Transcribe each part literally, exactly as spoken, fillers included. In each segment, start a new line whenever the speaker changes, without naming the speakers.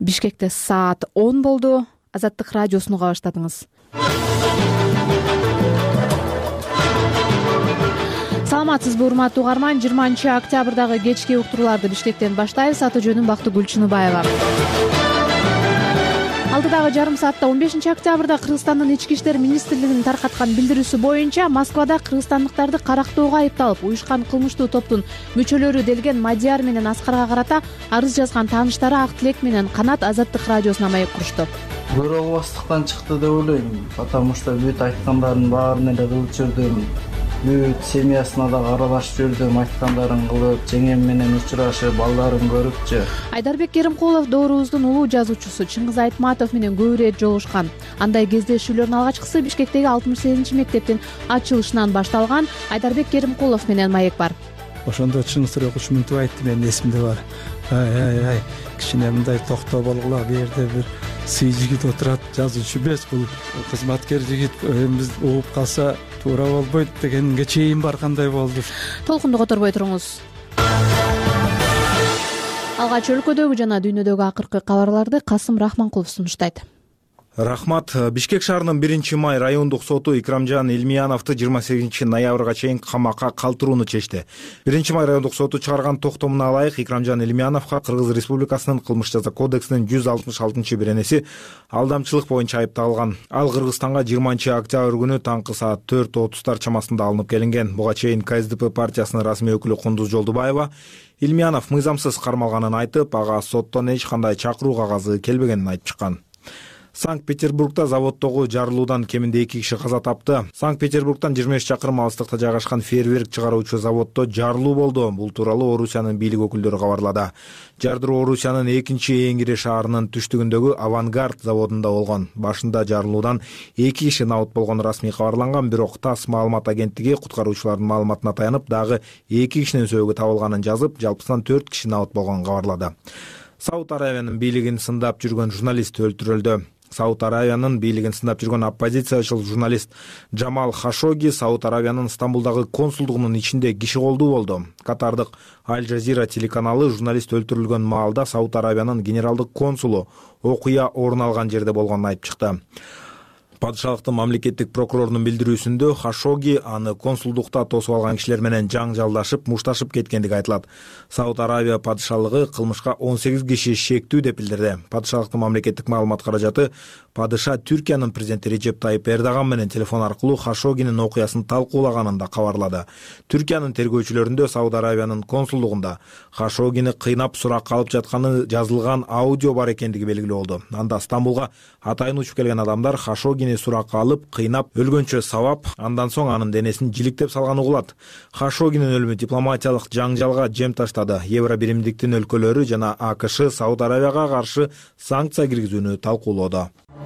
Бишкекте саат он болду. Азаттык радиосуну уга баштадыңыз. Саламатсызбы, урматтуу угарман. жыйырманчы октябрдагы кечки уктурууларды Бишкектен баштайбыз. Аты жөнүм Бактыгүл Чыныбаева. Алдыдагы жарым саатта он бешинчи октябрда Кыргызстандын ички иштер министрлигинин таркаткан билдирүүсү боюнча Москвада кыргызстандыктарды карактоого айыпталып, уюшкан кылмыштуу топтун мүчөлөрү делген Мадияр менен Аскарга карата арыз жазган тааныштары ак тилек менен Канат Азаттык радиосуна маек курушту.
Көрөбастыктан чыкты деп ойлойм, потому что бүт айткандардын баарын эле кылып жүрдүм. Бүт семьясына да аралашып жүрдүм, айткандарын кылып, жеңем менен учурашып, балдарын көрүпчү.
Айдарбек Керимкулов доорубуздун улуу жазуучусу Чыңгыз Айтматов менен көп ирет жолугушкан. Андай кездешүүлөрдүн алгачкысы Бишкектеги алтымыш сегизинчи мектептин ачылышынан башталган. Айдарбек Керимкулов менен маек бар.
Ошондо Чыңгыз окуучу мынтип айтты, менин эсимде бар. Ай ай ай, кичине мындай токтоо болгула, бу жерде бир сый жигит отурат, жазуучу эмес, бул кызматкер жигит, биз угуп калса туура болбойт дегенге чейин баргандай болду.
Толкунду которбой туруңуз. Алгач өлкөдөгү жана дүйнөдөгү акыркы кабарларды Касым Рахманкулов сунуштайт.
Рахмат. Бишкек шаарынын биринчи май райондук соту Икрамжан Элмияновду жыйырма сегизинчи ноябрга чейин камакка калтырууну чечти. биринчи май райондук соту чыгарган токтомуна ылайык Икрамжан Элмияновго Кыргыз Республикасынын кылмыш жаза кодексинин жүз алтымыш алтынчы беренеси алдамчылык боюнча айыпталган. Ал Кыргызстанга жыйырманчы октябрь күнү таңкы саат төрт отуздар чамасында алынып келинген. Буга чейин КСДП партиясынын расмий өкүлү Кундуз Жолдубаева Элмиянов мыйзамсыз кармалганын айтып, ага соттон эч кандай чакыруу кагазы келбегенин айтып чыккан. Санкт-Петербургда заводдогу жарылуудан кеминде эки киши каза тапты. Санкт-Петербургдан жыйырма беш чакырым алыстыкта жайгашкан фейерверк чыгаруучу заводдо жарылуу болду. Бул тууралуу Орусиянын бийлик өкүлдөрү кабарлады. Жардыруу Орусиянын экинчи эң ири шаарынын түштүгүндөгү Авангард заводунда болгон. Башында жарылуудан эки киши набыт болгону расмий кабарланган, бирок ТАСС маалымат агенттиги куткаруучулардын маалыматына таянып дагы эки кишинин сөөгү табылганын жазып, жалпысынан төрт киши набыт болгонун кабарлады. Сауд Аравиянын бийлигин сындап жүргөн журналист өлтүрүлдү. Сауд Аравиянын бийлигин сындап жүргөн оппозициячыл журналист Джамал Хашоги Сауд Аравиянын Стамбулдагы консулдугунун ичинде киши колдуу болду. Катардык Аль Жазира телеканалы журналист өлтүрүлгөн маалда Сауд Аравиянын генералдык консулу окуя орун алган жерде болгонун айтып чыкты. Падышалыктын мамлекеттик прокурорунун билдирүүсүндө Хашоги аны консулдукта тосуп алган кишилер менен жаңжалдашып, мушташып кеткендиги айтылат. Сауд Аравия падышалыгы кылмышка он сегиз киши шектүү деп билдирди. Падышалыктын мамлекеттик маалымат каражаты падыша Түркиянын президенти Режеп Тайып Эрдоган менен телефон аркылуу Хашогинин окуясын талкуулаганын да кабарлады. Түркиянын тергөөчүлөрүндө Сауд Аравиянын консулдугунда Хашогини кыйнап суракка алып жатканы жазылган аудио бар экендиги белгилүү болду. Анда Стамбулга атайын учуп келген адамдар Хашогини суракка алып, кыйнап, өлгөнчө сабап, андан соң анын денесин жиликтеп салган угулат. Хашогинин өлүмү дипломатиялык жаңжалга жем таштады. Евро биримдиктин өлкөлөрү жана АКШ Сауд Аравияга каршы санкция киргизүүнү талкуулоодо.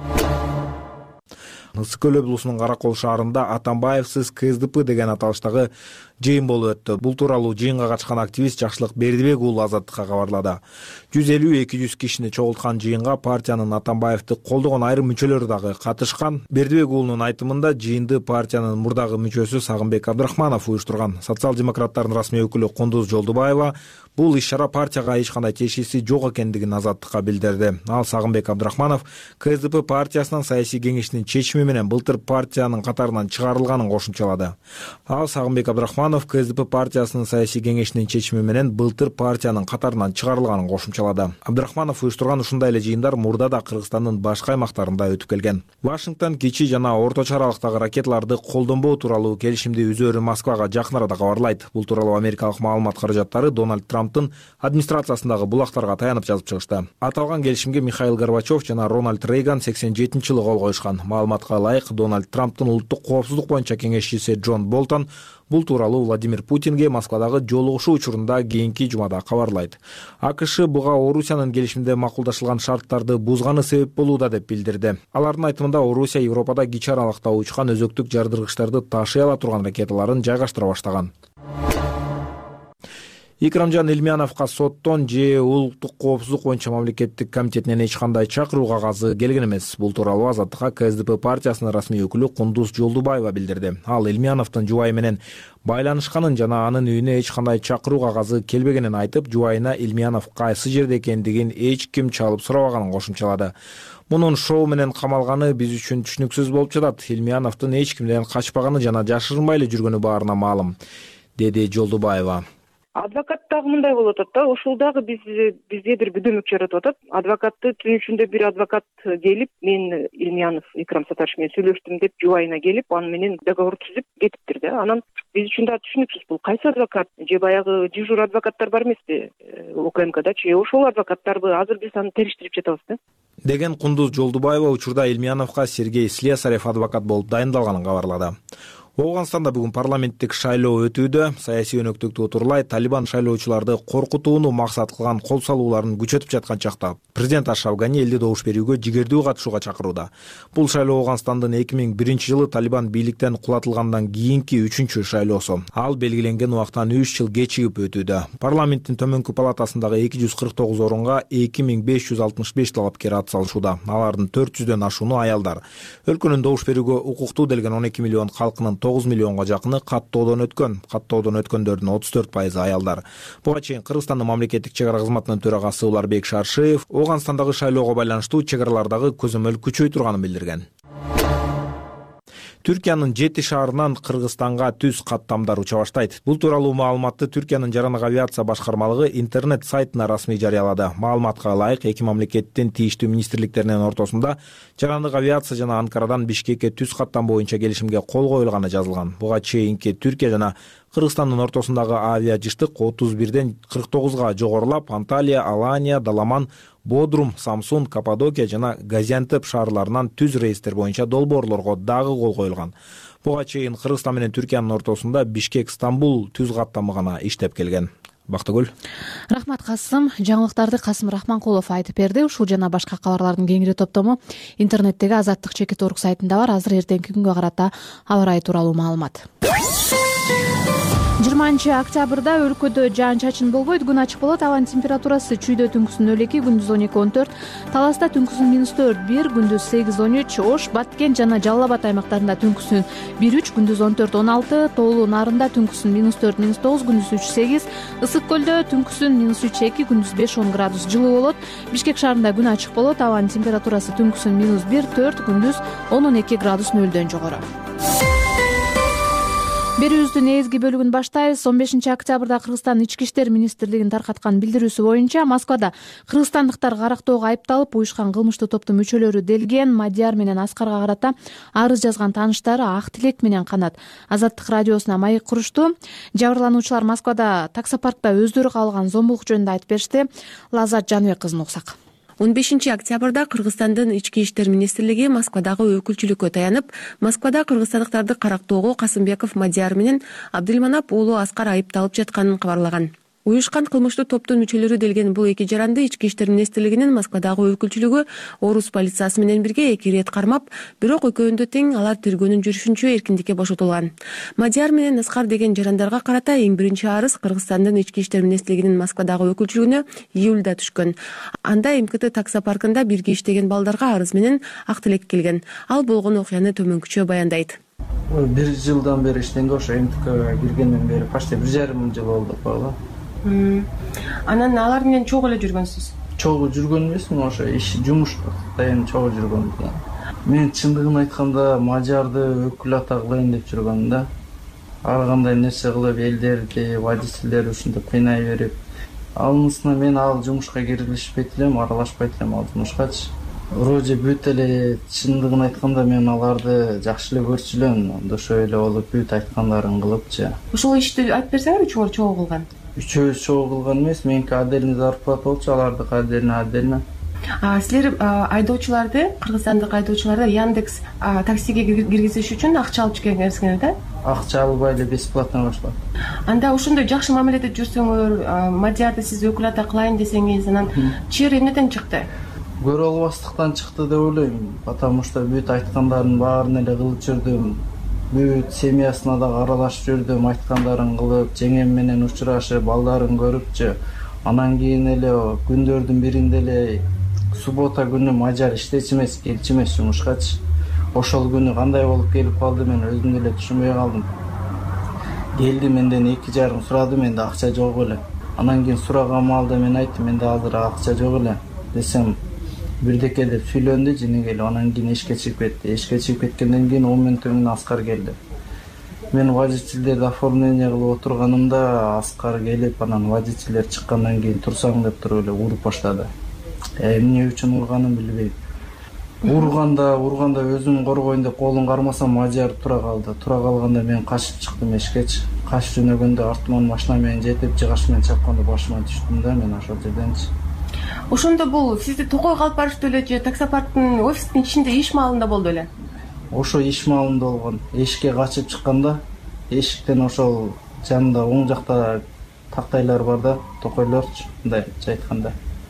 Ысык Көл облусунун Каракол шаарында Атамбаевсиз КСДП деген аталыштагы жыйын болуп өттү. Бул тууралуу жыйынга катышкан активист Жакшылык Бердибек уулу Азаттыкка кабарлады. жүз элүү эки жүз кишини чогулткан жыйынга партиянын Атамбаевди колдогон айрым мүчөлөрү дагы катышкан. Бердибек уулунун айтымында жыйынды партиянын мурдагы мүчөсү Сагынбек Абдрахманов уюштурган. Социал-демократтардын расмий өкүлү Кундуз Жолдубаева бул иш-чара партияга эч кандай тиешеси жок экендигин Азаттыкка билдирди. Ал Сагынбек Абдрахманов КСДП партиясынын саясий кеңешинин чечими менен былтыр партиянын катарынан чыгарылганын кошумчалады. Ал Сагынбек Абдрахманов КСДП партиясынын саясий кеңешинин чечими менен былтыр партиянын катарынан чыгарылганын кошумчалады. Абдрахманов уюштурган ушундай эле жыйындар мурда да Кыргызстандын башка аймактарында өтүп келген. Вашингтон кичи жана орточо аралыктагы ракеталарды колдонбоо тууралуу келишимди үзөөрү Москвага жакын арада кабарлайт. Бул тууралуу Америкалык маалымат каражаттары Дональд Трамптын администрациясындагы булактарга таянып жазып чыгышты. Аталган келишимге Михаил Горбачев жана Рональд Рейган сексен жетинчи жылы кол коюшкан. Маалыматка ылайык, Дональд Трамптын улуттук коопсуздук боюнча кеңешчиси Джон Болтон бул тууралуу Владимир Путинге Москвадагы жолугушуу учурунда кийинки жумада кабарлайт. АКШ буга Орусиянын келишимде макулдашылган шарттарды бузганы себеп болууда деп билдирди. Алардын айтымында Орусия Европада кичи аралыкта учкан өзөктүк жардыргычтарды ташый ала турган ракеталарын жайгаштыра баштаган. Икрамжан Элмияновго соттон же улуттук коопсуздук боюнча мамлекеттик комитетинен эч кандай чакыруу кагазы келген эмес. Бул тууралуу Азаттыкка КСДП партиясынын расмий өкүлү Кундуз Жолдубаева билдирди. Ал Элмияновдун жубайы менен байланышканын жана анын үйүнө эч кандай чакыруу кагазы келбегенин айтып, жубайына Элмиянов кайсы жерде экендигин эч ким чалып сурабаганын кошумчалады. Мунун шоу менен камалганы биз үчүн түшүнүксүз болуп жатат. Элмияновдун эч кимден качпаганы жана жашырынбай эле жүргөнү баарына маалым, деди Жолдубаева.
Адвокат дагы мындай болуп атат да, ушул дагы биз бизге бир бүдүмүк жаратып атат. Адвокатты түнүшүндө бир адвокат келип, мен Элмиянов Икрам Сатарович менен сүйлөштүм деп жубайына келип, аны менен договор түзүп кетиптир да. Анан биз үчүн да түшүнүксүз, бул кайсы адвокат? Же баягы дежур адвокаттар бар эмеспи УКМКдачы? Же ошол адвокаттарбы? Азыр биз аны териштирип жатабыз да.
Деген Кундуз Жолдубаева учурда Элмияновго Сергей Слесарев адвокат болуп дайындалганын кабарлады. Ооганстанда бүгүн парламенттик шайлоо өтүүдө. Саясий өнөктүктү утурлай Талибан шайлоочуларды коркутууну максат кылган кол салууларын күчөтүп жаткан чакта президент Ашраф Гани элди добуш берүүгө жигердүү катышууга чакырууда. Бул шайлоо Ооганстандын эки миң биринчи жылы Талибан бийликтен кулатылгандан кийинки үчүнчү шайлоосу. Ал белгиленген убактан үч жыл кечигип өтүүдө. Парламенттин төмөнкү палатасындагы эки жүз кырк тогуз орунга эки миң беш жүз алтымыш беш талапкер ат салышууда. Алардын төрт жүздөн ашууну аялдар. Өлкөнүн добуш берүүгө укуктуу делген он эки миллион калкынын тогуз миллионго жакыны каттоодон өткөн. Каттоодон өткөндөрдүн отуз төрт пайызы аялдар. Буга чейин Кыргызстандын мамлекеттик чек ара кызматынын төрагасы Уларбек Шаршиев Ооганстандагы шайлоого байланыштуу чек аралардагы көзөмөл күчөй турганын билдирген. Түркиянын жети шаарынан Кыргызстанга түз каттамдар уча баштайт. Бул тууралуу маалыматты Түркиянын жарандык авиация башкармалыгы интернет сайтына расмий жарыялады. Маалыматка ылайык, эки мамлекеттин тийиштүү министрликтеринин ортосунда жарандык авиация жана Анкарадан Бишкекке түз каттам боюнча келишимге кол коюлганы жазылган. Буга чейинки Түркия жана Кыргызстандын ортосундагы авиажыштык отуз бирден кырк тогузга жогорулап, Анталия, Алания, Даламан, Бодрум, Самсун, Каппадокия жана Газиантеп шаарларынан түз рейстер боюнча долбоорлорго дагы кол коюлган. Буга чейин Кыргызстан менен Түркиянын ортосунда Бишкек-Стамбул түз каттамы гана иштеп келген. Бактыгүл.
Рахмат Касым. Жаңылыктарды Касым Рахманкулов айтып берди. Ушул жана башка кабарлардын кеңири топтому интернеттеги Азаттык чекит орг сайтында бар. Азыр эртеңки күнгө карата аба ырайы тууралуу маалымат. жыйырманчы октябрда өлкөдө жаан-чачын болбойт, күн ачык болот. Абанын температурасы чүйдө түнкүсүн нөл эки, күндүз он эки он төрт, Таласта түнкүсүн минус төрт бир, күндүз сегиз он үч, Ош, Баткен жана Жалал Абад аймактарында түнкүсүн бир үч, күндүз он төрт он алты, Тоолуу Нарында түнкүсүн минус төрт минус тогуз, күндүз үч сегиз, Ысык көлдө түнкүсүн минус үч эки, күндүз беш он градус жылуу болот. Бишкек шаарында күн ачык болот. Абанын температурасы түнкүсүн минус бир төрт, күндүз он он эки градус нөлдөн жогору. Берүүбүздүн негизги бөлүгүн баштайбыз. он бешинчи октябрда Кыргызстан Ички иштер министрлигинин таркаткан билдирүүсү боюнча Москвада кыргызстандыктар карактоого айыпталып, уюшкан кылмыштуу топтун мүчөлөрү Делген, Мадияр менен Аскарга карата арыз жазган тааныштары ак тилек менен канат. Азаттык радиосуна маек курушту. Жабырлануучулар Москвада таксопаркта өздөрү каалаган зомбулук жөнүндө айтып беришти. Лазат Жаныбек кызын уксак.
он бешинчи октябрда Кыргызстандын Ички иштер министрлиги Москвадагы өкүлчүлүккө таянып, Москвада кыргызстандыктарды карактоого Касымбеков Мадияр менен Абдылманап уулу Аскар айыпталып жатканын кабарлаган. Уюшкан кылмыштуу топтун мүчөлөрү делген бул эки жаранды Ички иштер министрлигинин Москвадагы өкүлчүлүгү Орус полициясы менен бирге эки ирет кармап, бирок экөөндө тең алар тергөөнүн жүрүшүнчө эркиндикке бошотулган. Мадияр менен Аскар деген жарандарга карата эң биринчи арыз Кыргызстандын Ички иштер министрлигинин Москвадагы өкүлчүлүгүнө июлда түшкөн. Анда МКТ таксопаркында бирге иштеген балдарга арыз менен ак тилек келген. Ал болгон окуяны төмөнкүчө баяндайт.
бир жылдан бери иштейм, ошо МКТга киргенден бери почти бир жарым жыл болду бала.
Анан алар менен чогуу эле жүргөнсүз?
Чогуу жүргөн эмесмин, ошо иш жумушка дайын чогуу жүргөн. Мен чындыгын айтканда Мажарды өкүл ата кылайын деп жүргөм да. Ар кандай нерсе кылып элдерди, водительдерди ушинтип кыйнай берип, алнысына мен ал жумушка кирилишпейт элем, аралашпайт элем ал жумушкачы. Вроде бүт эле чындыгын айтканда мен аларды жакшы эле көрчү элем, ошо эле болуп бүт айткандарын кылыпчы.
Ушул ишти айтып берсеңер, үчөө чогуу кылган?
Үчөөбүз чогуу кылган эмес, меники отдельный зарплата болчу, алардыкы отдельно отдельно.
А силер айдоочуларды, кыргызстандык айдоочуларды Яндекс таксиге киргизиш үчүн акча алып чыккансыңар да?
Акча албай эле бесплатно башлап.
Анда ошондой жакшы мамиледе жүрсөңөр, Мадиярды сиз өкүл ата кылайын десеңиз, анан чыр эмнеден чыкты?
Көрө албастыктан чыкты деп ойлойм, потому что бүт айткандардын баарын эле кылып жүрдүм. бүт семьясына дагы аралашып жүрдүм, айткандарын кылып, жеңем менен учурашып, балдарын көрүпчү. Анан кийин эле күндөрдүн биринде эле суббота күнү Мажар иштечү эмес, келчү эмес жумушкачы. Ошол күнү кандай болуп келип калды, мен өзүм деле түшүнбөй калдым. Келди, менден эки жарым сурады, менде акча жок эле. Анан кийин сураган маалда мен айттым, менде азыр акча жок эле десем, бирдеке деп сүйлөндү, жине келип, анан кийин эшикке чыгып кетти. Эшикке чыгып кеткенден кийин он мүнөттөн кийин Аскар келди. Мен водительдерди оформление кылып отурганымда Аскар келип, анан водительдер чыккандан кийин турсаң деп туруп эле уруп баштады. Эмне үчүн урганын билбейм. Урганда, урганда өзүм коргоюн деп колун кармасам, Мажар тура калды. Тура калганда мен качып чыктым эшиккечи. Качып жөнөгөндө артыман машина менен жетип, жыгаш менен чапканда башыма түштүм да, мен ошол жерденчи.
Ошондо бул сизди токойго алып барыштуу эле же таксопарктын офистин ичинде иш маалында болду эле?
Ошо иш маалында болгон. Эшикке качып чыкканда, эшиктен ошол жанында оң жакта тактайлар бар да, токойлорчу, мындайча айтканда.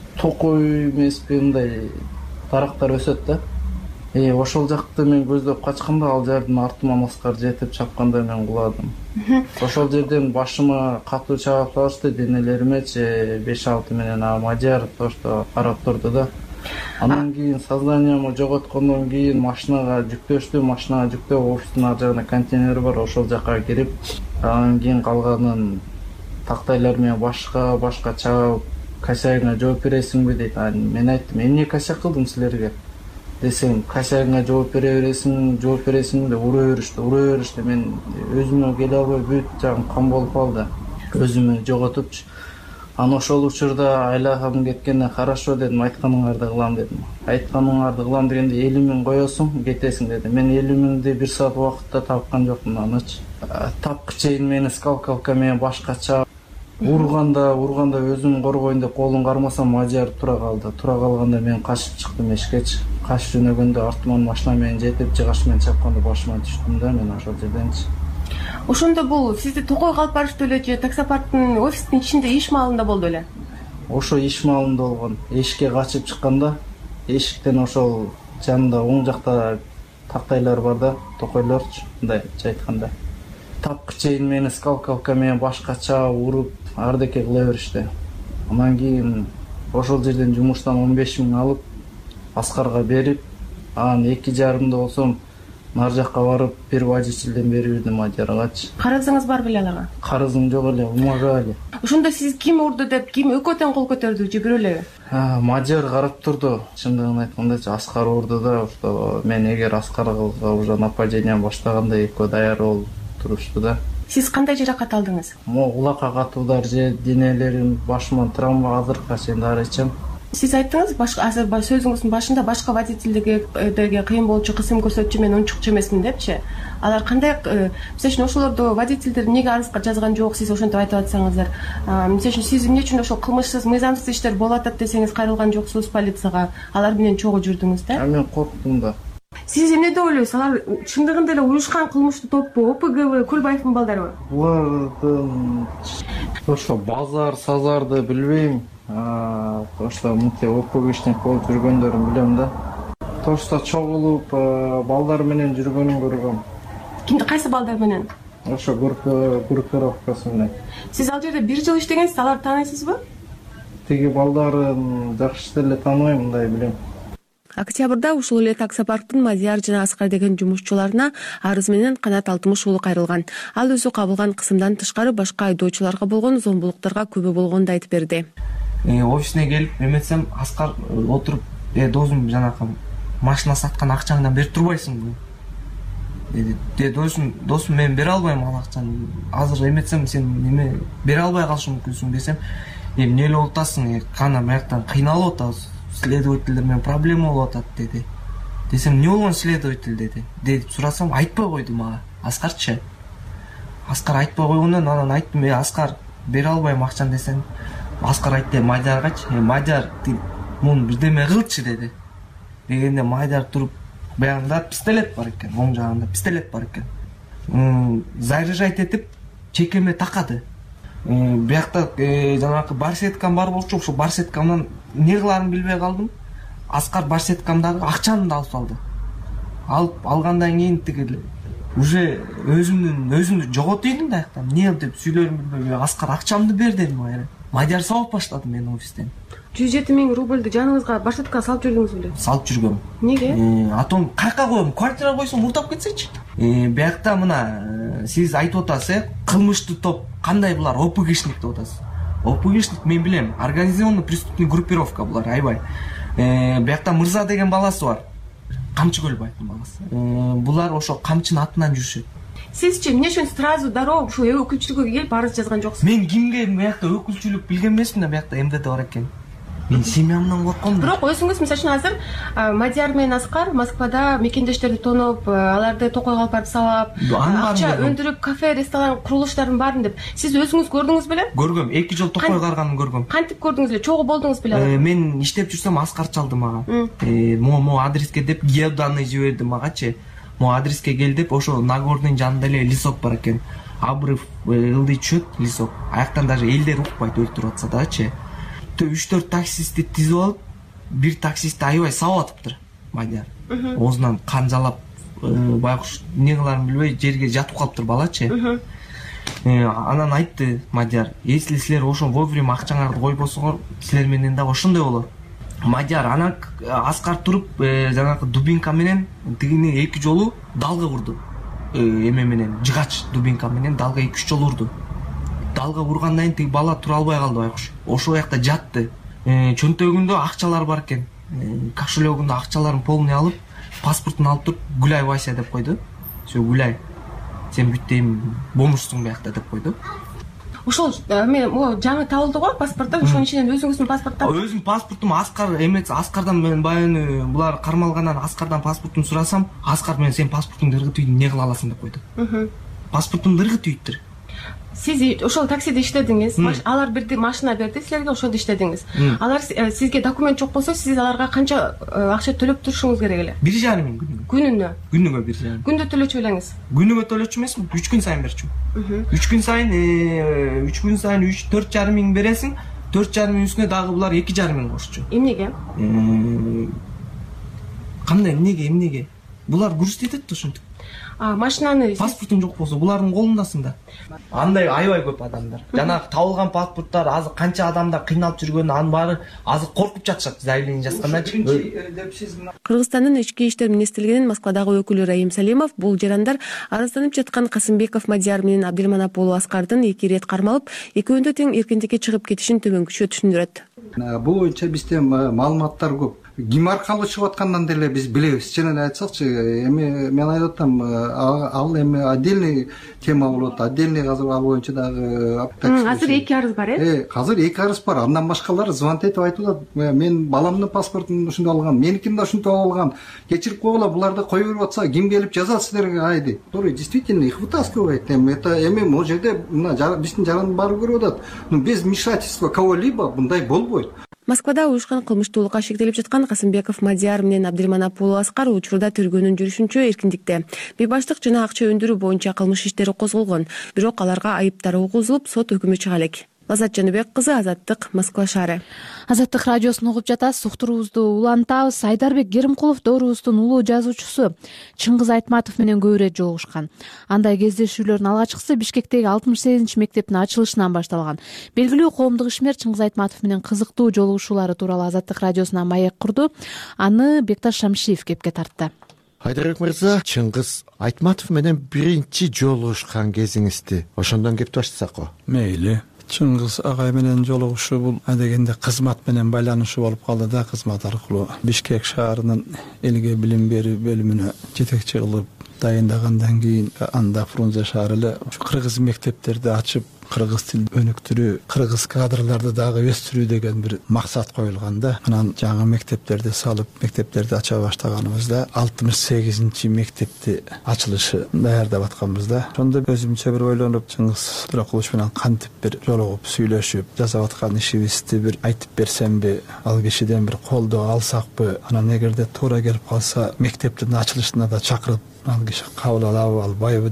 Токой эмеспи, мындай дарактар өсөт да. Э, ошол жакты мен көздөп качканда, ал жердин артыман Аскар жетип чапканда мен куладым. Ошол жерден башыма катуу чаап салышты, денелеримечи беш алты менен а Мажар тошто карап турду да. Анан кийин сознаниямды жоготкондон кийин машинага жүктөштү, машинага жүктөп офистин ар жагында контейнер бар, ошол жакка кирип, анан кийин калганын тактайлар менен башка башка чаап, косягыңа жооп бересиңби дейт. Мен айттым, эмне косяк кылдым силерге десем, косягыңа жооп бере бересиң, жооп бересиң деп ура беришти, ура беришти. Мен өзүмө келе албай бүт жагым кан болуп калды, өзүмө жоготупчу. Анан ошол учурда айлахам кеткенден хорошо дедим, айтканыңарды кылам дедим. Айтканыңарды кылам дегенде элүү миң коесуң, кетесиң деди. Мен элүү миңди бир саат убакытта тапкан жокмун анычы. Тапкы чейин мени скалкалка менен башка чаап, урганда, урганда өзүм коргоюн деп колун кармасам, Мажар тура калды. Тура калганда мен качып чыктым эшиккечи. Качып жөнөгөндө артыман машина менен жетип, жыгаш менен чапканда башыма түштүм да, мен ошол жерденчи.
Ошондо бул сизди токойго алып барыштуу эле же таксопарктын офистин ичинде иш маалында болду эле?
Ошо иш маалында болгон. Эшикке качып чыкканда, эшиктен ошол жанында оң жакта тактайлар бар да, токойлорчу, мындайча айтканда. Тапкы чейин мени скалкалка менен башка чаап, уруп, ардеке кыла беришти. Анан кийин ошол жерден жумуштан он беш миң алып, Аскарга берип, анан эки жарымда болсом нар жакка барып, бир водительден берип бирдим Мажаргачы.
Карызыңыз бар беле аларга?
Карызым жок эле, умага эле.
Ошондо сиз ким урду деп, ким экөө тең кол көтөрдү же бирөө элеби?
Мажар карап турду. Чындыгын айткандачы, Аскар урду да, ошто мен эгер Аскарга уже нападение баштаганда экөө даяр болуп турушту да.
Сиз кандай жаракат алдыңыз?
Мо кулакка катуудар же денелерим, башыма травма азыркыга чейин дарычам.
Сиз айттыңыз, башка азыр сөзүңүздүн башында башка водительдерге кыйын болчу, кысым көрсөтчү, мен унчукчу эмесмин депчи. Алар кандай, мисалы үчүн ошолорду водительдер эмнеге арыз жазган жок, сиз ошентип айтып атсаңыздар. Мисалы үчүн сиз эмне үчүн ошол кылмышсыз, мыйзамсыз иштер болуп атат десеңиз, кайрылган жоксуз полицияга, алар менен чогуу жүрдүңүз да?
Мен корктум да.
Сиз эмне деп ойлойсуз? Алар чындыгында эле уюшкан кылмыштуу топпу, О П Г В Көлбаевдин балдарыбы?
Булардын ошо базар, сазарды билбейм. Ошто мынтип О П Г иштеп болуп жүргөндөрүн билем да. Тошто чогулуп балдар менен жүргөнүн көргөм.
Кимди, кайсы балдар менен?
Ошо группировкасы менен.
Сиз ал жерде бир жыл иштегенсиз, аларды тааныйсызбы?
Тиги балдарын жакшы деле тааныбайм, мындай билем.
Октябрда ушул эле таксопарктын Мадияр жана Аскар деген жумушчуларына арыз менен Канат Алтымыш уулу кайрылган. Ал өзү кабылган кысымдан тышкары башка айдоочуларга болгон зомбулуктарга күбө болгонун айтып берди.
Офисине келип эметсем, Аскар отуруп, "Э, досум, жанакы машина саткан акчаңдан берип турбайсыңбы?" деди. "Де, досум, досум, мен бере албайм ал акчаны. Азыр эметсем, сен неме бере албай калышы мүмкүнсүң" десем, "Эмне эле болуп атасың? Кана маяктан кыйналып атабыз. Следовательдер менен проблема болуп атат" деди. Десем, "Не болгон следователь?" деди. Деп сурасам, айтпай койду мага. Аскарчы. Аскар айтпай койгондон анан айттым, "Э, Аскар, бере албайм акчаны" десем, Аскар айтты Мадияргачы, "Э, Мадияр, ти муну бирдеме кылчы" деди. Дегенде Мадияр туруп, баягында пистолет бар экен, оң жагында пистолет бар экен. Заряжать этип чекеме такады. Биякта жанагы барсеткам бар болчу, ошо барсеткамдан эмне кыларын билбей калдым. Аскар барсеткамдагы акчаны да алып алды. Алып алгандан кийин тиги уже өзүмдүн өзүмдү жоготуп ийдим да аяктан эмне кылып деп сүйлөрүмдү билбей Аскар акчамды бер дедим аяга. Мадияр сабап баштады мени офистен.
жүз жети миң рубльду жаныңызга башаткага салып жүрдүңүз беле?
Салып жүргөм.
Эмнеге?
Атон кайка коем? Квартирага койсом муртап кетсечи. Биякта мына сиз айтып атасыз, э, кылмыштуу топ кандай булар? ОПГшник деп атасыз. ОПГшник мен билем, организованный преступный группировка булар, аябай. Биякта Мырза деген баласы бар. Камчы Көлбаевдин баласы. Булар ошо камчынын атынан жүрүшөт.
Сизчи эмне үчүн сразу дароо ушул өкүлчүлүккө келип арыз жазган жоксуз?
Мен кимге биякта өкүлчүлүк билген эмесмин да, биякта МВД бар экен. Мен семьямдан корком.
Бирок өзүңүз мисалы үчүн азыр Мадияр менен Аскар Москвада мекендештерди тонуп, аларды токойго алып барып салап, акча өндүрүп, кафе, ресторан курулуштарын баарын деп. Сиз өзүңүз көрдүңүз беле?
Көргөм, эки жол токой карганын көргөм.
Кантип көрдүңүз беле? Чогуу болдуңуз беле?
Мен иштеп жүрсөм Аскар чалды мага. Мо адреске деп геоданный жиберди магачы. Мо адреске кел деп, ошо Нагордун жанында эле лесок бар экен. Обрыв ылдый түшөт лесок. Аяктан даже элдер укпайт өлтүрүп атса дагычы. үч төрт таксистти тизип алып, бир таксистти аябай сабап атыптыр Мадияр. Оозунан кан жалап, байкуш эмне кыларын билбей жерге жатып калыптыр балачы. Анан айтты Мадияр, если силер ошо вовремя акчаңарды койбосоңор, силер менен дагы ошондой болот. Мадияр анан Аскар туруп, жанагы дубинка менен тигини эки жолу далга урду. Эме менен, жыгач дубинка менен далга эки үч жолу урду. Далга ургандан кийин тиги бала тура албай калды байкуш. Ошол жакта жатты. Чөнтөгүндө акчалар бар экен. Кошелегүндө акчаларын полный алып, паспортун алып туруп, Гүлай Вася деп койду. Все, Гүлай. Сен бүттейм бомушсуң биякта деп койду.
Ошол мен могу жаңы табылды го паспорттор, ошонун ичинен өзүңүздүн паспорттор.
Өзүм паспортум Аскар эмес, Аскардан мен баягы булар кармалгандан Аскардан паспортун сурасам, Аскар менен сен паспортуңду ыргытып эмне кыла аласың деп койду. Паспортумду ыргытып ийиптир.
Сиз ошол таксиде иштедиңиз, алар бирди машина берди, силерге ошондо иштедиңиз. Алар сизге документ жок болсо, сиз аларга канча акча төлөп турушуңуз керек эле? бир жарым миң күнүгө. Күнүнө? Күнүгө бир жарым. Күндө төлөчү белеңиз? Күнүгө төлөчү эмесмин, үч күн сайын берчүм. үч күн сайын, үч күн сайын үч төрт жарым миң бересиң, төрт жарым миң үстүнө дагы булар эки жарым миң кошчу. Эмнеге? Кандай эмнеге, эмнеге? Булар грузить этет да ошентип. Машинаны паспортун жок болсо булардын колундасың да. Андай аябай көп адамдар. Жанагы табылган паспорттар азыр канча адамдар кыйналып жүргөнү анын баары азыр коркуп жатышат заявление жазгандачы. Кыргызстандын ички иштер министрлигинин Москвадагы өкүлү Раим Салимов бул жарандар арызданып жаткан Касымбеков Мадияр менен Абдилманап уулу Аскардын эки ирет кармалып, экөөндө тең эркиндикке чыгып кетишин төмөнкүчө түшүндүрөт.
Бул боюнча бизде маалыматтар көп. Ким аркылуу чыгып аткандан деле биз билебиз. Чынын айтсакчы, эми мен айтып атам, ал эми отдельный тема болот. Отдельный азыр ал боюнча дагы
азыр эки арыз бар, э?
Азыр эки арыз бар. Андан башкалар звонок этип айтып атат. Мен баламдын паспортун ушундай алгам, меникин да ушинтип алгам. Кечирип койгула, буларды кое берип атса, ким келип жазат силерге айди. Туура, действительно их вытаскивает. Это эми могу жерде мына биздин жарандын баары көрүп атат. Но без вмешательства кого-либо мындай болбойт.
Москвада уюшкан кылмыштуулукка шектелип жаткан Касымбеков Мадияр менен Абдилманап уулу Аскар учурда тергөөнүн жүрүшүнчө эркиндикте. Бейбаштык жана акча өндүрүү боюнча кылмыш иштери козголгон. Бирок аларга айыптар угузулуп, сот өкүмү чыга элек. Лаззат Жаныбек кызы, Азаттык, Москва шаары.
Азаттык радиосун угуп жатасыз. Уктуруубузду улантабыз. Айдарбек Керимкулов доорубуздун улуу жазуучусу Чыңгыз Айтматов менен көп ирет жолугушкан. Андай кездешүүлөрдүн алгачкысы Бишкектеги алтымыш сегизинчи мектептин ачылышынан башталган. Белгилүү коомдук ишмер Чыңгыз Айтматов менен кызыктуу жолугушуулары тууралуу Азаттык радиосуна маек курду. Аны Бекташ Шамшиев кепке тартты.
Айдарбек мырза, Чыңгыз Айтматов менен биринчи жолугушкан кезиңизди ошондон кеп баштасакпы?
Мейли. Чыңгыз агай менен жолугушуу бул адегенде кызмат менен байланышуу болуп калды да. Кызмат аркылуу Бишкек шаарынын элге билим берүү бөлүмүнө жетекчи кылып дайындагандан кийин анда Фрунзе шаары эле кыргыз мектептерди ачып, кыргыз тил өнүктүрүү, кыргыз кадрларды дагы өстүрүү деген бир максат коюлган да. Анан жаңы мектептерди салып, мектептерди ача баштаганыбызда алтымыш сегизинчи мектепти ачылышы даярдап атканбыз да. Ошондо өзүмчө бир ойлонуп, Чыңгыз Туракулович менен кантип бир жолугуп, сүйлөшүп, жасап аткан ишибизди бир айтып берсемби, ал кишиден бир колдоо алсакпы, анан эгерде туура келип калса, мектептин ачылышына да чакырып, ал киши кабыл алабы, албайбы деп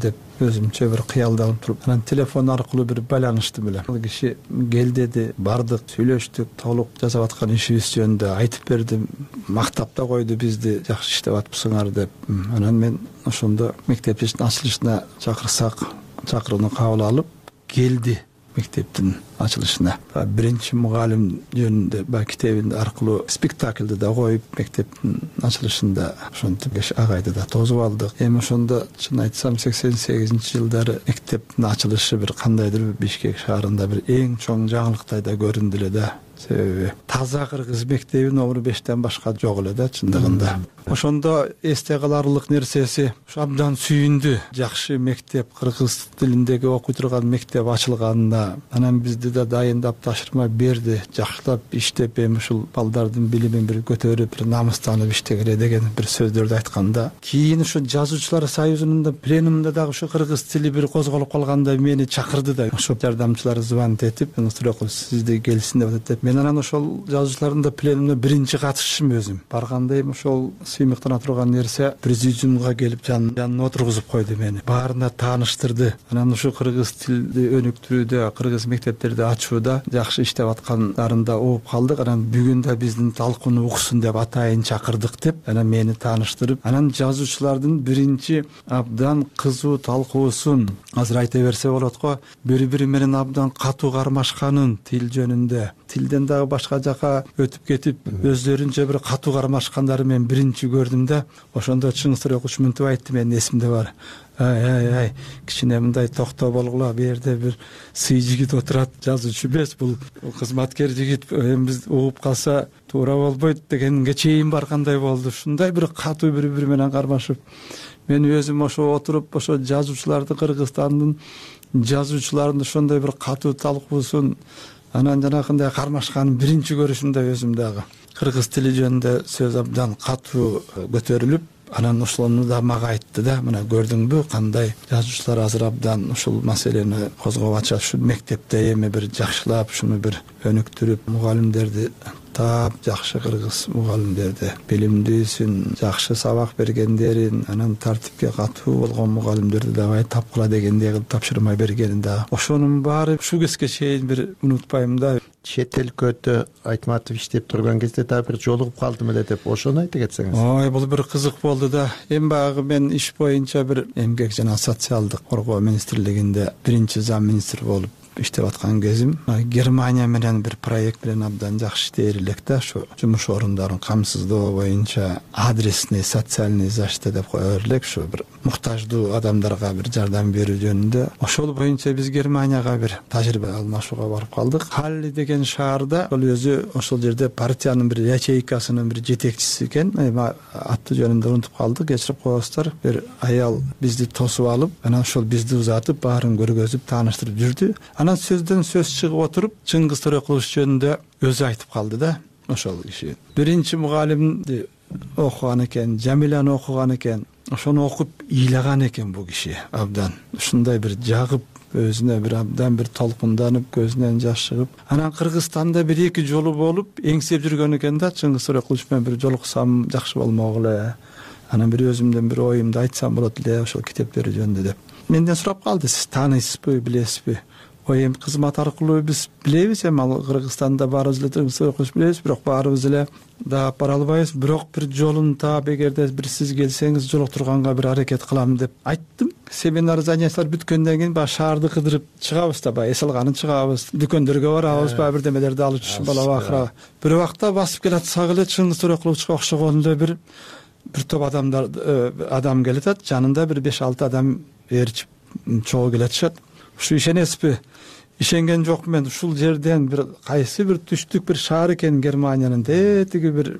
өзүмчө бир кыялданып туруп анан телефон аркылуу бир байланыштым эле. Ал киши кел деди, бардык, сүйлөштүк, толук жасап аткан ишибиз жөнүндө айтып бердим, мактап да койду бизди, жакшы иштеп атыпсыңар деп. Анан мен ошондо мектептин ачылышына чакырсак, чакырууну кабыл алып келди мектептин ачылышына. Биринчи мугалим жөнүндө баягы китебин аркылуу спектакльди да коюп мектептин ачылышында ошентип агайды да тосуп алдык. Эми ошондо чын айтсам сексен сегизинчи жылдары мектептин ачылышы бир кандайдыр Бишкек шаарында бир эң чоң жаңылыктай да көрүндү эле да. Себеби таза кыргыз мектеби номер бештен башка жок эле да чындыгында. Ошондо эсте каларлык нерсеси абдан сүйүндү. Жакшы мектеп, кыргыз тилиндеги окуй турган мектеп ачылганына. Анан бизди да дайындап тапшырма берди. Жакшылап иштеп эми ушул балдардын билимин бир көтөрүп, бир намыстанып иштегиле деген бир сөздөрдү айтканда, кийин ушу жазуучулар союзунун да пленумунда дагы ушу кыргыз тили бир козголуп калганда мени чакырды да. Ошо жардамчылар звонить этип, Нусрекул сизди келсин деп. Мен анан ошол жазуучулардын да пленумуна биринчи катышышым өзүм. Барганда эми ошол сыймыктана турган нерсе президиумга келип жанына отургузуп койду мени. Баарына тааныштырды. Анан ушу кыргыз тилди өнүктүрүүдө, кыргыз мектептерди ачууда жакшы иштеп аткандарында угуп калдык. Анан бүгүн да биздин талкууну уксун деп атайын чакырдык деп анан мени тааныштырып, анан жазуучулардын биринчи абдан кызуу талкуусун азыр айта берсе болот го, бири-бири менен абдан катуу кармашканын тил жөнүндө, тилден дагы башка жака өтүп кетип, өздөрүнчө бир катуу кармашкандары мен биринчи көрдүм да. Ошондо Чыңгыз Төрекулович мынтип айтты, менин эсимде бар. Ай ай ай, кичине мындай токтоо болгула, бу жерде бир сый жигит отурат, жазуучу эмес, бул кызматкер жигит, эми биз угуп калса туура болбойт дегенге чейин баргандай болду. Ушундай бир катуу бири-бири менен кармашып, мен өзүм ошо отуруп, ошо жазуучуларды, Кыргызстандын жазуучуларынын ошондой бир катуу талкуусун, анан жанагындай кармашканын биринчи көрүшүмдө өзүм дагы кыргыз тили жөнүндө сөз абдан катуу көтөрүлүп, анан ошону да мага айтты да, мына көрдүңбү кандай жазуучулар азыр абдан ушул маселени козгоп атышат. Ушу мектепте эми бир жакшылап ушуну бир өнүктүрүп, мугалимдерди таап, жакшы кыргыз мугалимдерди, билимдүүсүн, жакшы сабак бергендерин, анан тартипке катуу болгон мугалимдерди дагы тапкыла дегендей кылып тапшырма бергенин да. Ошонун баары ушул кезге чейин бир унутпайм да.
Чет өлкөдө Айтматов иштеп турган кезде дагы бир жолугуп калдым эле деп, ошону айтып кетсеңиз.
Ой, бул бир кызык болду да. Эми баягы мен иш боюнча бир эмгек жана социалдык коргоо министрлигинде биринчи зам министр болуп иштеп аткан кезим, Германия менен бир проект менен абдан жакшы иштей элек да, ошо жумуш орундарын камсыздоо боюнча адресный социальный защита деп кое элек, ошо бир муктаждуу адамдарга бир жардам берүү жөнүндө. Ошол боюнча биз Германияга бир тажрыйба алмашууга барып калдык. Халли деген шаарда, ал өзү ошол жерде партиянын бир ячейкасынын бир жетекчиси экен. Эми аты жөнүндө унутуп калдык, кечирип коесуздар. Бир аял бизди тосуп алып, анан ошол бизди узатып, баарын көргөзүп, тааныштырып жүрдү. Анан сөздөн сөз чыгып отуруп, Чыңгыз Төрекулович жөнүндө өзү айтып калды да. Ошол киши биринчи мугалимди окуган экен, Жамиланы окуган экен. Ошону окуп ыйлаган экен бул киши абдан. Ушундай бир жагып, өзүнө бир абдан бир толкунданып, көзүнөн жаш чыгып, анан Кыргызстанда бир эки жолу болуп эңсеп жүргөн экен да. Чыңгыз Төрекулович менен бир жолуксам жакшы болмок эле. Анан бир өзүмдөн бир оюмду айтсам болот эле ошол китептери жөнүндө деп. Менден сурап калды, сиз тааныйсызбы, билесизби? Ой, эми кызмат аркылуу биз билебиз, эми ал Кыргызстанда баарыбыз эле Чыңгыз билебиз, бирок баарыбыз эле да бара албайбыз. Бирок бир жолун таап, эгерде бир сиз келсеңиз жолуктурганга бир аракет кылам деп айттым. Семинар занятиялар бүткөндөн кийин баягы шаарды кыдырып чыгабыз да, баягы эс алганын чыгабыз, дүкөндөргө барабыз, баягы бирдемелерди алып чыгып бала акыра. Бир убакта басып келатсак эле Чыңгыз Төрекуловичка окшогондой бир бир топ адамдар адам келатат, жанында бир беш алты адам ээрчип чогуу келатышат. Ушу ишенесизби? Ишенген жок мен. Ушул жерден бир кайсы бир түштүк бир шаар экен Германиянын, тетиги бир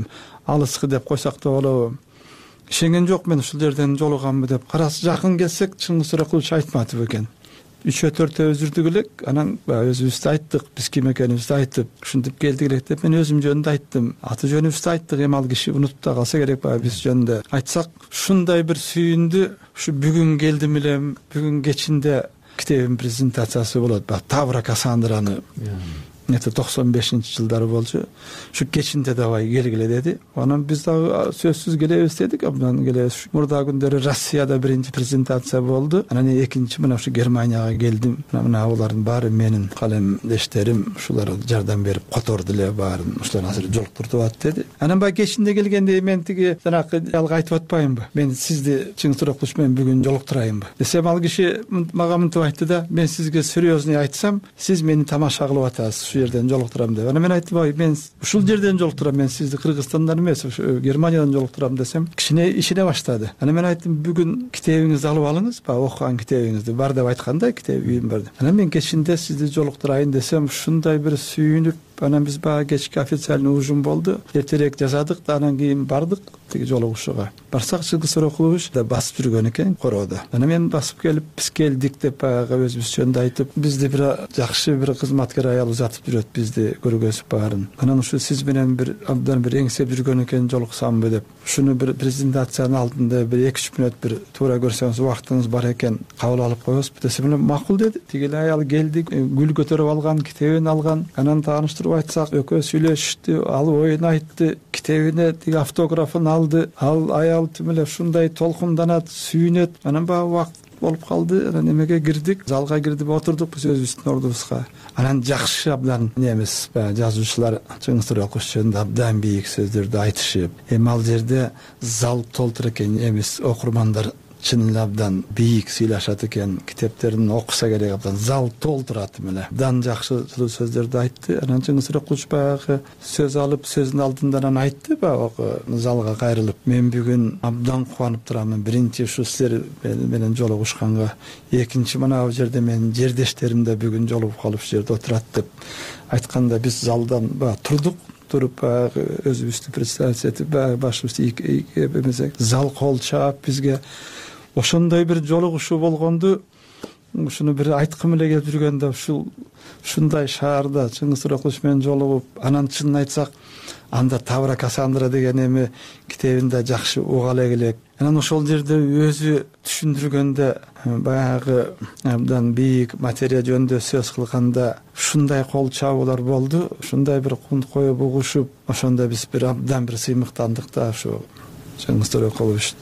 алыскы деп койсок да болобу. Ишенген жок мен ушул жерден жолуганмы деп. Карасы жакын келсек, Чыңгыз Төрекулович Айтматов экен. үчөө төртөө жүрдүк элек, анан өзүбүздү айттык, биз ким экенибизди айтып, ушинтип келдик элек деп мен өзүм жөнүндө айттым. Аты жөнүбүздү айттык, эми ал киши унутуп да калса керек баягы биз жөнүндө айтсак, ушундай бир сүйүндү. Ушу бүгүн келдим эле, бүгүн кечинде китебин презентациясы болот, баягы Тавра Кассандраны эте токсон бешинчи жылдары болчу. Ушу кечинде давай келгиле деди. Анан биз дагы сөзсүз келебиз дедик. Абдан келебиз. Мурда күндөрү Россияда биринчи презентация болду. Анан экинчи мына ушу Германияга келдим. Мына булардын баары менин калемдештерим, ушулар жардам берип которду эле баарын. Ушулар азыр жолуктуртуп атат деди. Анан баягы кечинде келгенде мен тиги жанакы алга айтып атпаймынбы? Мен сизди чың суроктуш менен бүгүн жолуктурайынбы? Десем ал киши мага мынтип айтты да, мен сизге серьезный айтсам, сиз мени тамаша кылып атасыз, ушул жерден жолуктурам деп. Анан мен айттым, ой, мен ушул жерден жолуктурам, мен сизди Кыргызстандан эмес, Германиядан жолуктурам десем, кичине ишине баштады. Анан мен айттым, бүгүн китебиңизди алып алыңыз, баягы окуган китебиңизди бар деп айткандай китеп үйүм бар деп. Анан мен кечинде сизди жолуктурайын десем, ушундай бир сүйүнүп, анан биз баягы кечки официальный ужин болду. Эртерээк жазадык да, анан кийин бардык тиги жолугушууга. Барсак Чыңгыз Сорокулович да басып жүргөн экен короодо. Анан мен басып келип, биз келдик деп баягы өзүбүз жөнүндө айтып, бизди бир жакшы бир кызматкер аял узатып жүрөт, бизди көргөзүп баарын. Анан ушу сиз менен бир абдан бир эңсеп жүргөн экен, жолуксамбы деп. Ушуну бир презентациянын алдында бир эки үч мүнөт бир туура көрсөңүз убактыңыз бар экен, кабыл алып коебузбу десем, макул деди. Тиги аял келди, гүл көтөрүп алган, китебин алган. Анан тааныштырып айтсак, экөө сүйлөшүштү, ал оюн айтты, китебине тиги автографын алды. Ал аял тим эле ушундай толкунданат, сүйүнөт. Анан баягы убакыт болуп калды. Анан эмеге кирдик, залга кирип отурдук биз өзүбүздүн ордубузга. Анан жакшы абдан немес, баягы жазуучулар Чыңгыз Сорокулович жөнүндө абдан бийик сөздөрдү айтышып. Эми ал жерде зал толтур экен, эмес окурмандар чын эле абдан бийик сүйлөшөт экен, китептерин окуса керек, абдан зал толтурат эле. Абдан жакшы сөздөрдү айтты. Анан Чыңгыз Сорокулович баягы сөз алып, сөзүнүн алдында анан айтты, баягы залга кайрылып, мен бүгүн абдан кубанып турамын. Биринчи ушу силер менен жолугушканга, экинчи мына бул жерде менин жердештерим да бүгүн жолугуп калып ушул жерде отурат деп айтканда, биз залдан баягы турдук. Туруп баягы өзүбүздү представить этип, баягы башыбызды зал кол чаап бизге ошондой бир жолугушуу болгонду, ушуну бир айткым эле келип жүргөндө, ушул ушундай шаарда Чыңгыз Сорокулович менен жолугуп, анан чынын айтсак, анда Тавра Кассандра деген эми китебинде жакшы уга элек. Анан ошол жерде өзү түшүндүргөндө, баягы абдан бийик материя жөнүндө сөз кылганда ушундай кол чабуулар болду, ушундай бир кунт коюп угушуп, ошондо биз бир абдан бир сыймыктандык да ушу Чыңгыз Сорокулович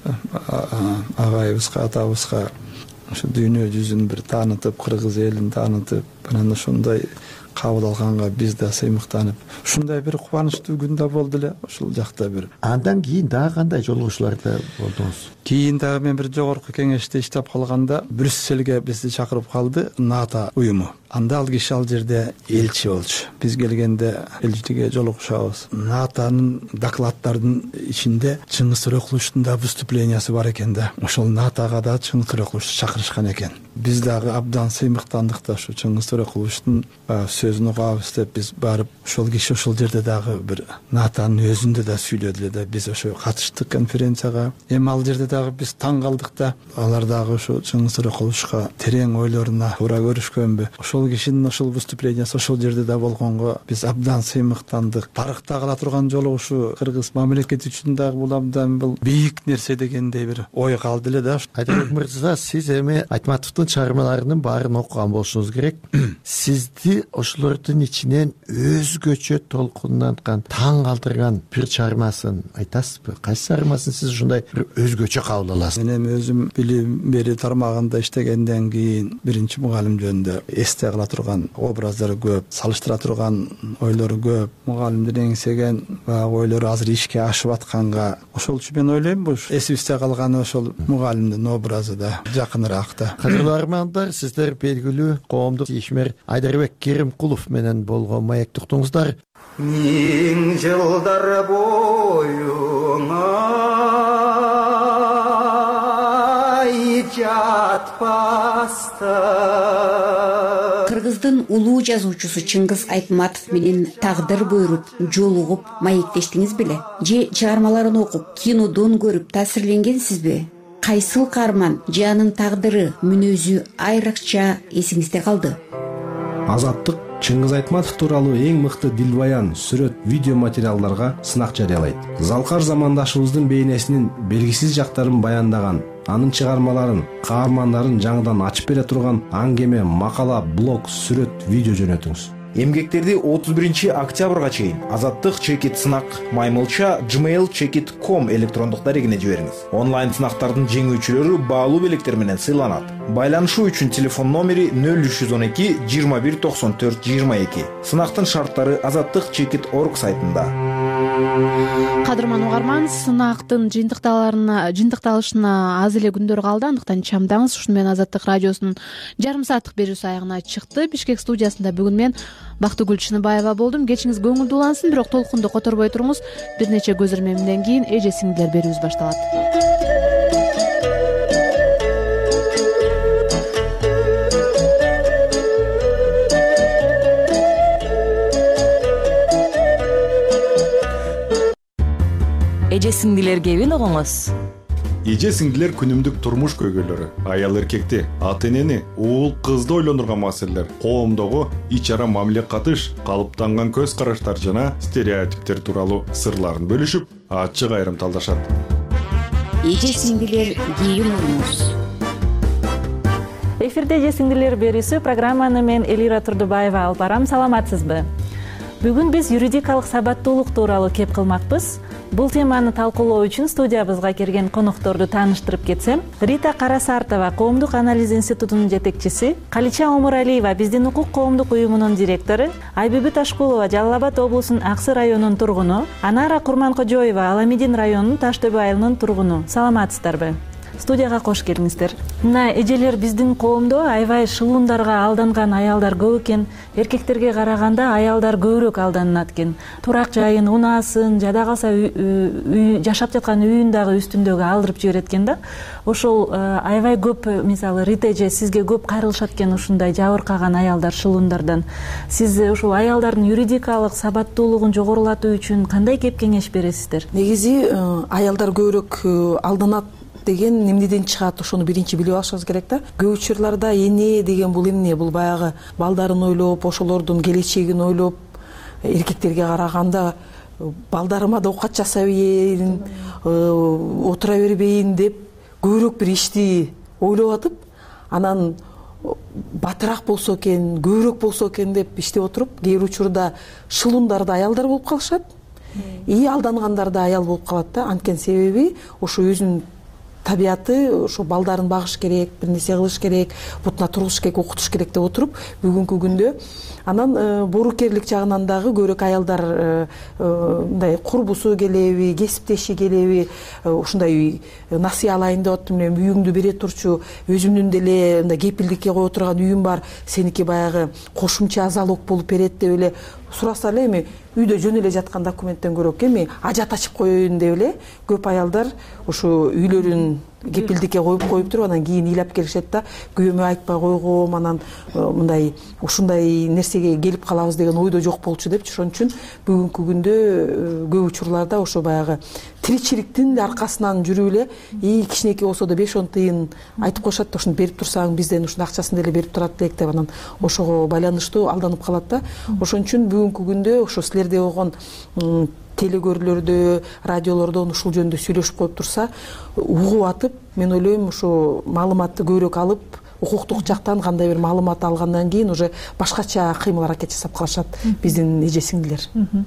агайыбызга, атабызга ушу дүйнө жүзүн бир таанытып, кыргыз элин таанытып, анан ошондой кабыл алганга биз да сыймыктанып, ушундай бир кубанычтуу күн да болду эле ушул жакта бир.
Андан кийин дагы кандай жолугушууларда болдуңуз?
Кийин дагы мен бир жогорку кеңеште иштеп калганда Брюсселге бизди чакырып калды НАТО уюму. Анда ал киши ал жерде элчи болчу. Биз келгенде элчиликке жолугушабыз. НАТОнун докладдардын ичинде Чыңгыз Сорокуловичтун да выступлениясы бар экен да. Ошол НАТОга да Чыңгыз Сорокуловичти чакырышкан экен. Биз дагы абдан сыймыктандык да ушу Чыңгыз Сорокуловичтун сөзүн угабыз деп биз барып, ошол киши ошол жерде дагы бир НАТОнун өзүндө да сүйлөдү эле да. Биз ошо катыштык конференцияга. Эми ал жерде дагы биз таң калдык да. Алар дагы ошо Чыңгыз Сорокуловичка терең ойлоруна туура көрүшкөнбү? Ошол кишинин ошол выступлениясы ошол жерде да болгонго биз абдан сыймыктандык. Тарыхта кала турган жолугушуу кыргыз мамлекети үчүн дагы бул абдан бул бийик нерсе дегендей бир ой калды эле да.
Айдарбек мырза, сиз эми Айтматовдун чыгармаларынын баарын окуган болушуңуз керек. Сизди ошолордун ичинен өзгөчө толкунданткан, таң калтырган бир чыгармасын айтасызбы? Кайсы чыгармасын сиз ушундай бир өзгөчө кабыл аласыз?
Мен эми өзүм билим бери тармагында иштегенден кийин биринчи мугалим жөнүндө эсте кала турган образдары көп, салыштыра турган ойлору көп. Мугалимдин эңсеген баягы ойлору азыр ишке ашып атканга, ошол үчүн мен ойлойм, бул эсибизде калганы ошол мугалимдин образы да жакыныраак да.
Кадырлуу армандар, сиздер белгилүү коомдук ишмер Айдарбек Керимкулов менен болгон маекти уктуңуздар.
Миң жылдар боюна жатпаста.
Кыргыздын улуу жазуучусу Чыңгыз Айтматов менен тагдыр буйруп жолугуп маектештиңиз беле? Же чыгармаларын окуп, кинодон көрүп таасирленгенсизби? Кайсыл каарман же анын тагдыры, мүнөзү айрыкча эсиңизде калды?
Азаттык Чыңгыз Айтматов тууралуу эң мыкты дилбаян, сүрөт, видео материалдарга сынак жарыялайт. Залкар замандашыбыздын бейнесинин белгисиз жактарын баяндаган, анын чыгармаларын, каармандарын жаңыдан ачып бере турган аңгеме, макала, блог, сүрөт, видео жөнөтүңүз.
Эмгектерди отуз биринчи октябрга чейин азаттык чекит сынак маймылча gmail chekit точка com электрондук дарегине жибериңиз. Онлайн сынактардын жеңүүчүлөрү баалуу белектер менен сыйланат. Байланышуу үчүн телефон номери нөл үч жүз он эки жыйырма бир токсон төрт жыйырма эки. Сынактын шарттары азаттык чекит точка орг сайтында.
Кадырман угарман, сынактын жыйынтыкталарына жыйынтыкталышына аз эле күндөр калды, андыктан чамдаңыз. Ушуну менен Азаттык радиосунун жарым сааттык берүүсү аягына чыкты. Бишкек студиясында бүгүн мен Бактыгүл Чыныбаева болдум. Кечиңиз көңүлдүү улансын, бирок толкунду которбой туруңуз. Бир нече көз ирмемден кийин эже сиңдилер берүүбүз башталат.
Эже сиңдилер кебин угуңуз.
Эже сиңдилер күнүмдүк турмуш көйгөйлөрү, аял эркекти, ата энени, уул кызды ойлондурган маселелер, коомдогу ич ара мамиле катыш, калыптанган көз караштар жана стереотиптер тууралуу сырларын бөлүшүп, ачык айрым талдашат.
Эже сиңдилер кийин угуңуз.
Эфирде эже сиңдилер берүүсү программаны мен Элира Турдубаева алып барам. Саламатсызбы? Бүгүн биз юридикалык сабаттуулук тууралуу кеп кылмакпыз. Бул теманы талкуулоо үчүн студиябызга келген конокторду тааныштырып кетсем, Рита Карасартова, Коомдук анализ институтунун жетекчиси, Калича Омуралиева, биздин укук коомдук уюмунун директору, Айбүбү Ташкулова, Жалал Абад облусунун Аксы районунун тургуну, Анара Курманкожоева, Аламедин районунун Таш төбө айылынын тургуну. Саламатсыздарбы? Студияга кош келиңиздер. Мына эжелер биздин коомдо аябай шылуундарга алданган аялдар көп экен. Эркектерге караганда аялдар көбүрөөк алданат экен. Турак жайын, унаасын, жада калса жашап жаткан үйүн дагы үстүндөгү алдырып жиберет экен да. Ошол аябай көп, мисалы Рита эже сизге көп кайрылышат экен ушундай жабыркаган аялдар шылуундардан. Сиз ушул аялдардын юридикалык сабаттуулугун жогорулатуу үчүн кандай кеп кеңеш бересиздер?
Негизи аялдар көбүрөөк алданат деген эмнеден чыгат, ошону биринчи билип алышыбыз керек да. Көп учурларда эне деген бул эмне? Бул баягы балдарын ойлоп, ошолордун келечегин ойлоп, эркектерге караганда балдарыма да оокат жасабайын, отура бербейин деп көбүрөөк бир ишти ойлоп атып, анан батыраак болсо экен, көбүрөөк болсо экен деп иштеп отуруп, кээ бир учурда шылуундар да аялдар болуп калышат, и алдангандар да аял болуп калат да. Анткени себеби ошо өзүнүн табияты, ошо балдарын багыш керек, бир нерсе кылыш керек, бутуна тургуш керек, окутуш керек деп отуруп, бүгүнкү күндө анан боорукерлик жагынан дагы көбүрөөк аялдар мындай курбусу келеби, кесиптеши келеби, ушундай насыя алайын деп аттым, мен үйүңдү бере турчу, өзүмдүн деле мындай кепилдикке кое турган үйүм бар, сеники баягы кошумча залог болуп берет деп эле сураса эле, эми үйдө жөн эле жаткан документтен көрөк эми ажат ачып коеюн деп эле көп аялдар ошо үйлөрүн кепилдикке коюп коюп туруп, анан кийин ыйлап келишет да, күйөөмө айтпай койгом, анан мындай ушундай нерсеге келип калабыз деген ойдо жок болчу депчи. Ошон үчүн бүгүнкү күндө көп учурларда ошо баягы тиричиликтин аркасынан жүрүп эле, и кичинекей болсо да беш он тыйын айтып коюшат да, ушуну берип турсаң бизден ушунун акчасын деле берип турат элек деп, анан ошого байланыштуу алданып калат да. Ошон үчүн бүгүнкү күндө ошо силерде болгон телекөрүүлөрдө, радиолордон ушул жөнүндө сүйлөшүп коюп турса, угуп атып, мен ойлойм ошо маалыматты көбүрөөк алып, укуктук жактан кандай бир маалымат алгандан кийин уже башкача кыймыл аракет жасап калышат биздин эже сиңдилер.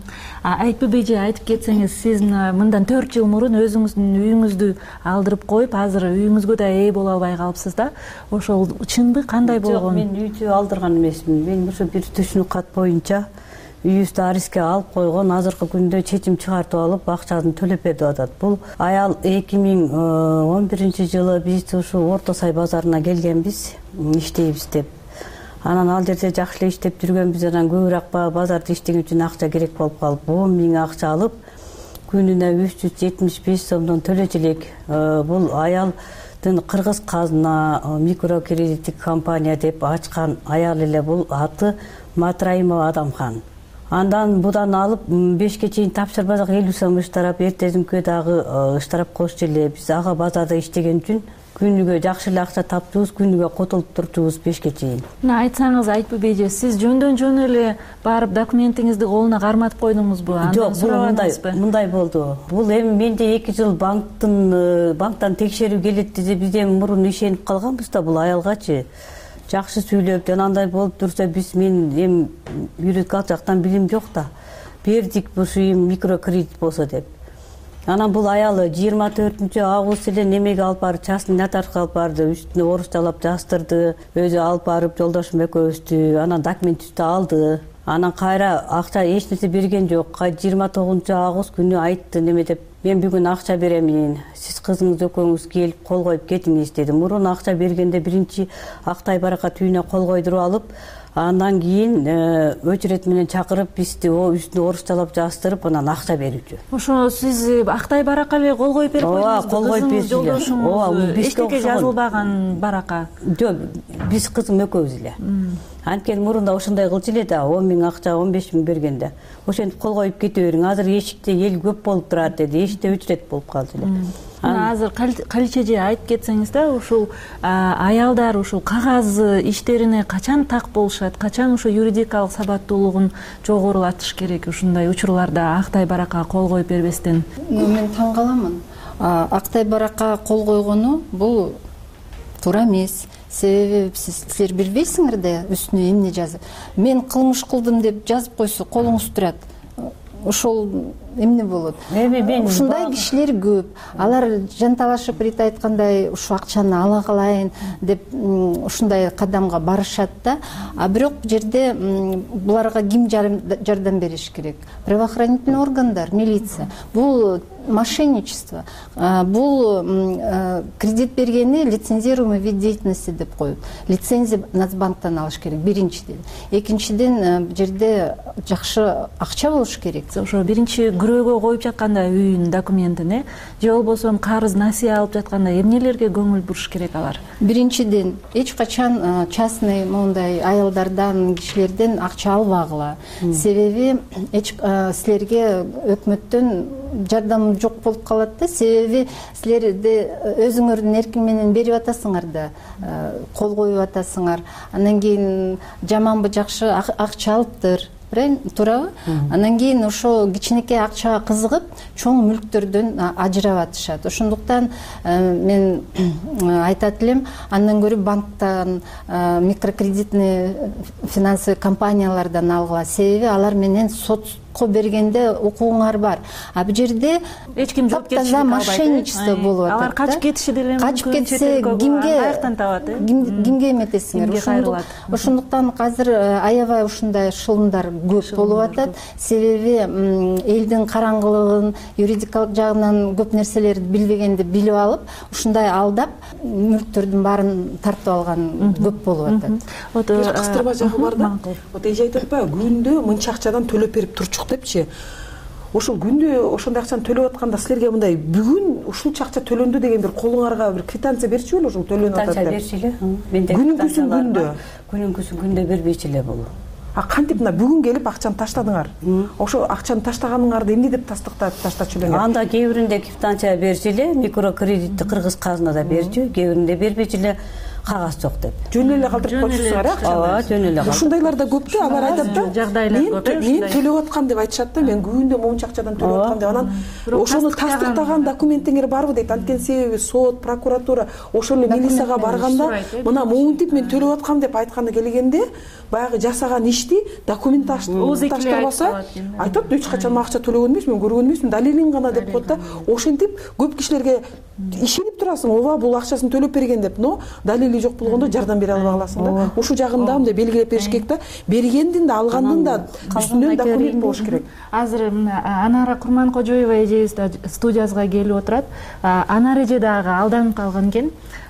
Айтпы эже, айтып кетсеңиз, сиз мындан төрт жыл мурун өзүңүздүн үйүңүздү алдырып коюп, азыр үйүңүзгө да ээ боло албай калыпсыз да. Ошол чынбы, кандай болгон?
Жок, мен үйдү алдырган эмесмин. Мен ошо бир түшүнүк кат боюнча үйүбүздү ариске алып койгон, азыркы күндө чечим чыгартып алып акчасын төлөп берип атат. Бул аял эки миң он биринчи жылы биз ушу Орто Сай базарына келгенбиз, иштейбиз деп. Анан ал жерде жакшы эле иштеп жүргөнбүз, анан көбүрөөк базарда иштеген үчүн акча керек болуп калып, он миң акча алып, күнүнө үч жүз жетимиш беш сомдон төлөчү элек. Бул аялдын Кыргыз казына микрокредиттик компания деп ачкан аял эле, бул аты Матраимова Адамхан. Андан будан алып бешке чейин тапшырбасак элүү сом ыштарап, эртесинкү дагы ыштарап коюшчу эле. Биз ага базарда иштеген үчүн күнүгө жакшы эле акча таптыбыз, күнүгө котулуп турчубуз бешке чейин.
Мына айтсаңыз, Айтпы эже, сиз жөндөн жөн эле барып документиңизди колуна карматып койдуңузбу?
Жок, бул мындай, мындай болду. Бул эми менде эки жыл банктын банктан текшерүү келет десе, биз эми мурун ишенип калганбыз да бул аялгачы. жакшы сүйлөп жана андай болуп турса биз мен эми юридикалык жактан билим жок да бердик ушу эми микрокредит болсо деп. Анан бул аялы жыйырма төртүнчү август эле немеге алып барып частный нотариуска алып барды, үстүнө орусчалап жаздырды, өзү алып барып жолдошум экөөбүздү, анан документибизди алды. Анан кайра акча эч нерсе берген жок. жыйырма тогузунчу август күнү айтты неме деп, мен бүгүн акча беремин, сиз кызыңыз экөөңүз келип кол коюп кетиңиз деди. Мурун акча бергенде биринчи Актай Барака түйүнө кол койдуруп алып, андан кийин өчүрөт менен чакырып бизди үстүнө орусчалап жаздырып анан акча берүүчү.
Ошо сиз Актай Барака эле кол коюп берип койдуңузбу?
Ооба, кол коюп берди.
Ооба, эчтеке жазылбаган Барака.
Жок, биз кызым экөөбүз эле. Анткени мурунда ошондой кылчу эле да, он миң акча, он беш миң бергенде. Ошентип кол коюп кете бериң. Азыр эшикте эл көп болуп турат деди. Эшикте өчүрөт болуп калды эле.
Азыр Каличеже айтып кетсеңиз да, ушул аялдар ушул кагаз иштерине качан так болушат, качан ушу юридикалык сабаттуулугун жогорулатыш керек ушундай учурларда Актай Барака кол коюп бербестен?
Мен таң каламын. Актай Барака кол койгону бул туура эмес. Себеби силер билбейсиңер да үстүнө эмне жазып. Мен кылмыш кылдым деп жазып койсо колуңуз турат. Ошол эмне болот? Ушундай кишилер көп. Алар жанталашып рет айткандай ушу акчаны ала калайын деп ушундай кадамга барышат да. А бирок бул жерде буларга ким жардам бериш керек? Правоохранительный органдар, милиция. Бул мошенничество. Бул кредит бергени лицензируемый вид деятельности деп коют. Лицензия Нацбанктан алыш керек биринчиден. Экинчиден бул жерде жакшы акча болуш керек.
Ошо биринчи күрөөгө коюп жатканда үйүнүн документин, э, же болбосо карыз насыя алып жатканда эмнелерге көңүл буруш керек алар?
Биринчиден эч качан частный моундай аялдардан, кишилерден акча албагыла. Себеби эч силерге өкмөттөн жардам жок болуп калат да. Себеби силерди өзүңөрдүн эркиң менен берип атасыңар да, кол коюп атасыңар. Андан кийин жаманбы жакшы акча алыптыр. Туурабы? Андан кийин ошо кичинекей акчага кызыгып, чоң мүлктөрдөн ажырап атышат. Ошондуктан мен айтат элем, андан көрү банктан, микрокредитный финансовый компаниялардан алгыла. Себеби алар менен сотко бергенде укугуңар бар. А бул жерде
эч ким жоопкерчилик албайт.
Мошенничество болуп атат.
Алар качып кетиши деле мүмкүн.
Качып кетсе кимге аяктан табат, э? Кимге эметесиңер? Ошондуктан азыр аябай ушундай шылымдар көп болуп атат. Себеби элдин караңгылыгын, юридикалык жагынан көп нерселерди билбегенди билип алып, ушундай алдап мүлктөрдүн баарын тартып алган көп болуп атат.
Вот кыстырма жагы бар да. Вот эже айтып атпайбы, күндө мынча акчадан төлөп берип турчук депчи. Ошол күндө ошондой акчаны төлөп атканда силерге мындай бүгүн ушунча акча төлөндү деген бир колуңарга бир квитанция берчү беле ошол төлөнүп атат деп?
Квитанция берчү эле. Менде
күнүнкүсүн күндө.
Күнүнкүсүн күндө бербейчү эле бул.
А кантип мына бүгүн келип акчаны таштадыңар? Ошо акчаны таштаганыңарды эмне деп тастыктап таштачу элеңер?
Анда кээ биринде квитанция берчү эле, микрокредитти Кыргыз казынада берчү, кээ биринде бербейчү эле, кагаз жок деп.
Жөн эле калтырып койчусуңар, э?
Ооба, жөн эле.
Ушундайлар да көп да, алар айтат да. Мен төлөп аткам деп айтышат да, мен күндө монча акчадан төлөп аткам деп. Анан ошону тастыктаган документиңер барбы дейт. Анткени себеби сот, прокуратура, ошол эле милицияга барганда, мына моунтип мен төлөп аткам деп айтканда келгенде, баягы жасаган ишти документ таштырбаса, айтат, эч качан акча төлөгөн эмесмин, көргөн эмесмин, далилин гана деп коет да. Ошентип көп кишилерге ишенип турасың, ооба бул акчасын төлөп берген деп, но далили жок болгондо жардам бере албай каласың да. Ушул жагында мындай белгилеп бериш керек да. Бергендин да, алгандын да үстүнөн документ болуш керек.
Азыр Анара Курманкожоева эжебиз да студиябызга келип отурат. Анара эже дагы алданып калган экен.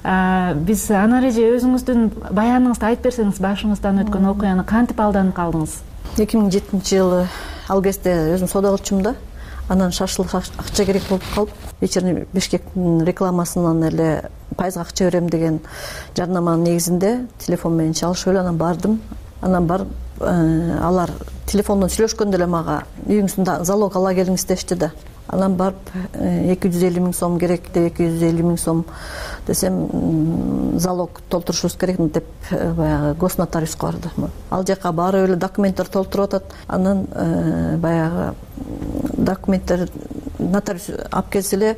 Биз Анара эже өзүңүздүн баяныңызды айтып берсеңиз, башыңыздан өткөн окуяны кантип алданып калдыңыз?
эки миң жетинчи жылы ал кезде өзүм соода кылчумун да. Анан шашылык акча керек болуп калып, вечерний Бишкектин рекламасынан эле пайызга акча берем деген жарнаманын негизинде телефон менен чалышып эле анан бардым. Анан барып алар телефондон сүйлөшкөндө эле мага үйүңүздөн залог ала келиңиз дешти да. Анан барып эки жүз элүү миң сом керек деп эки жүз элүү миң сом десем, залог толтурушубуз керек деп баягы госнотариуска бардым. Ал жака барып эле документтер толтуруп атат. Анан баягы документтер нотариус алып келсе эле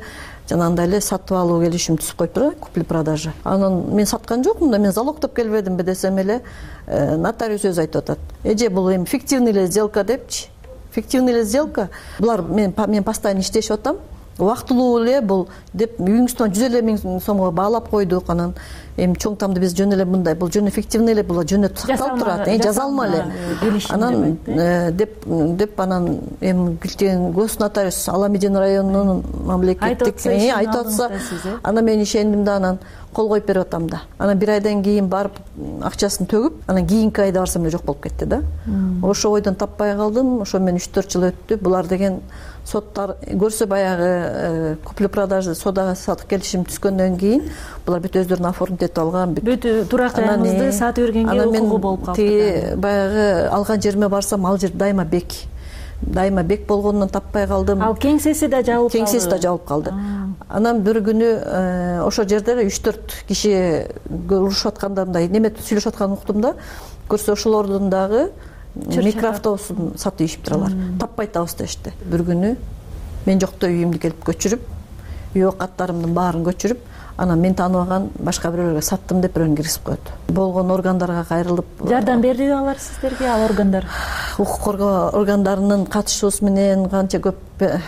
жанагындай эле сатып алуу келишим түзүп коюптур да, купли продажа. Анан мен саткан жокмун да, мен залогдоп келбедимби десем эле нотариус өзү айтып атат. Эже бул эми фиктивный эле сделка депчи. Фиктивный эле сделка. Булар мен мен постоянно иштешип атам. Убактылуу эле бул деп үйүңүздөн жүз элүү миң сомго баалап койдук. Анан эми чоң тамды биз жөн эле мындай, бул жөн фиктивный эле, бул жөн сакталып турат, э жазалма эле. Анан деп деп анан эми билген гос нотариус Аламедин районунун мамлекеттик айтып атса, анан мен ишендим да, анан кол коюп берип атам да. Анан бир айдан кийин барып акчасын төгүп, анан кийинки айда барсам эле жок болуп кетти да. Ошо ойдон таппай калдым. Ошо мен үч төрт жыл өттү. Булар деген соттар көрсө баягы купли продажа содага сатып келишим түзгөндөн кийин булар бүт өздөрүнүн оформить этип алган.
Бүт турак жайыңызды сатып бергенге укугу болуп калды.
Тиги баягы алган жериме барсам, ал жер дайыма бек. Дайыма бек болгондон таппай калдым.
Ал кеңсеси да жабылып калды.
Кеңсеси да жабылып калды. Анан бир күнү ошо жерде үч төрт киши урушуп аткандагындай неме сүйлөшүп атканын уктум да. Көрсө ошолордун дагы микроавтобусун сатып ийишиптир алар. Таппай атабыз дешти. Бир күнү мен жокто үйүмдү келип көчүрүп, үй каттарымдын баарын көчүрүп, анан мен тааныбаган башка бирөөгө саттым деп бирөөнү киргизип койду. Болгон органдарга кайрылып
жардам берди алар сиздерге, ал органдар?
Укук коргоо органдарынын катышуусу менен канча көп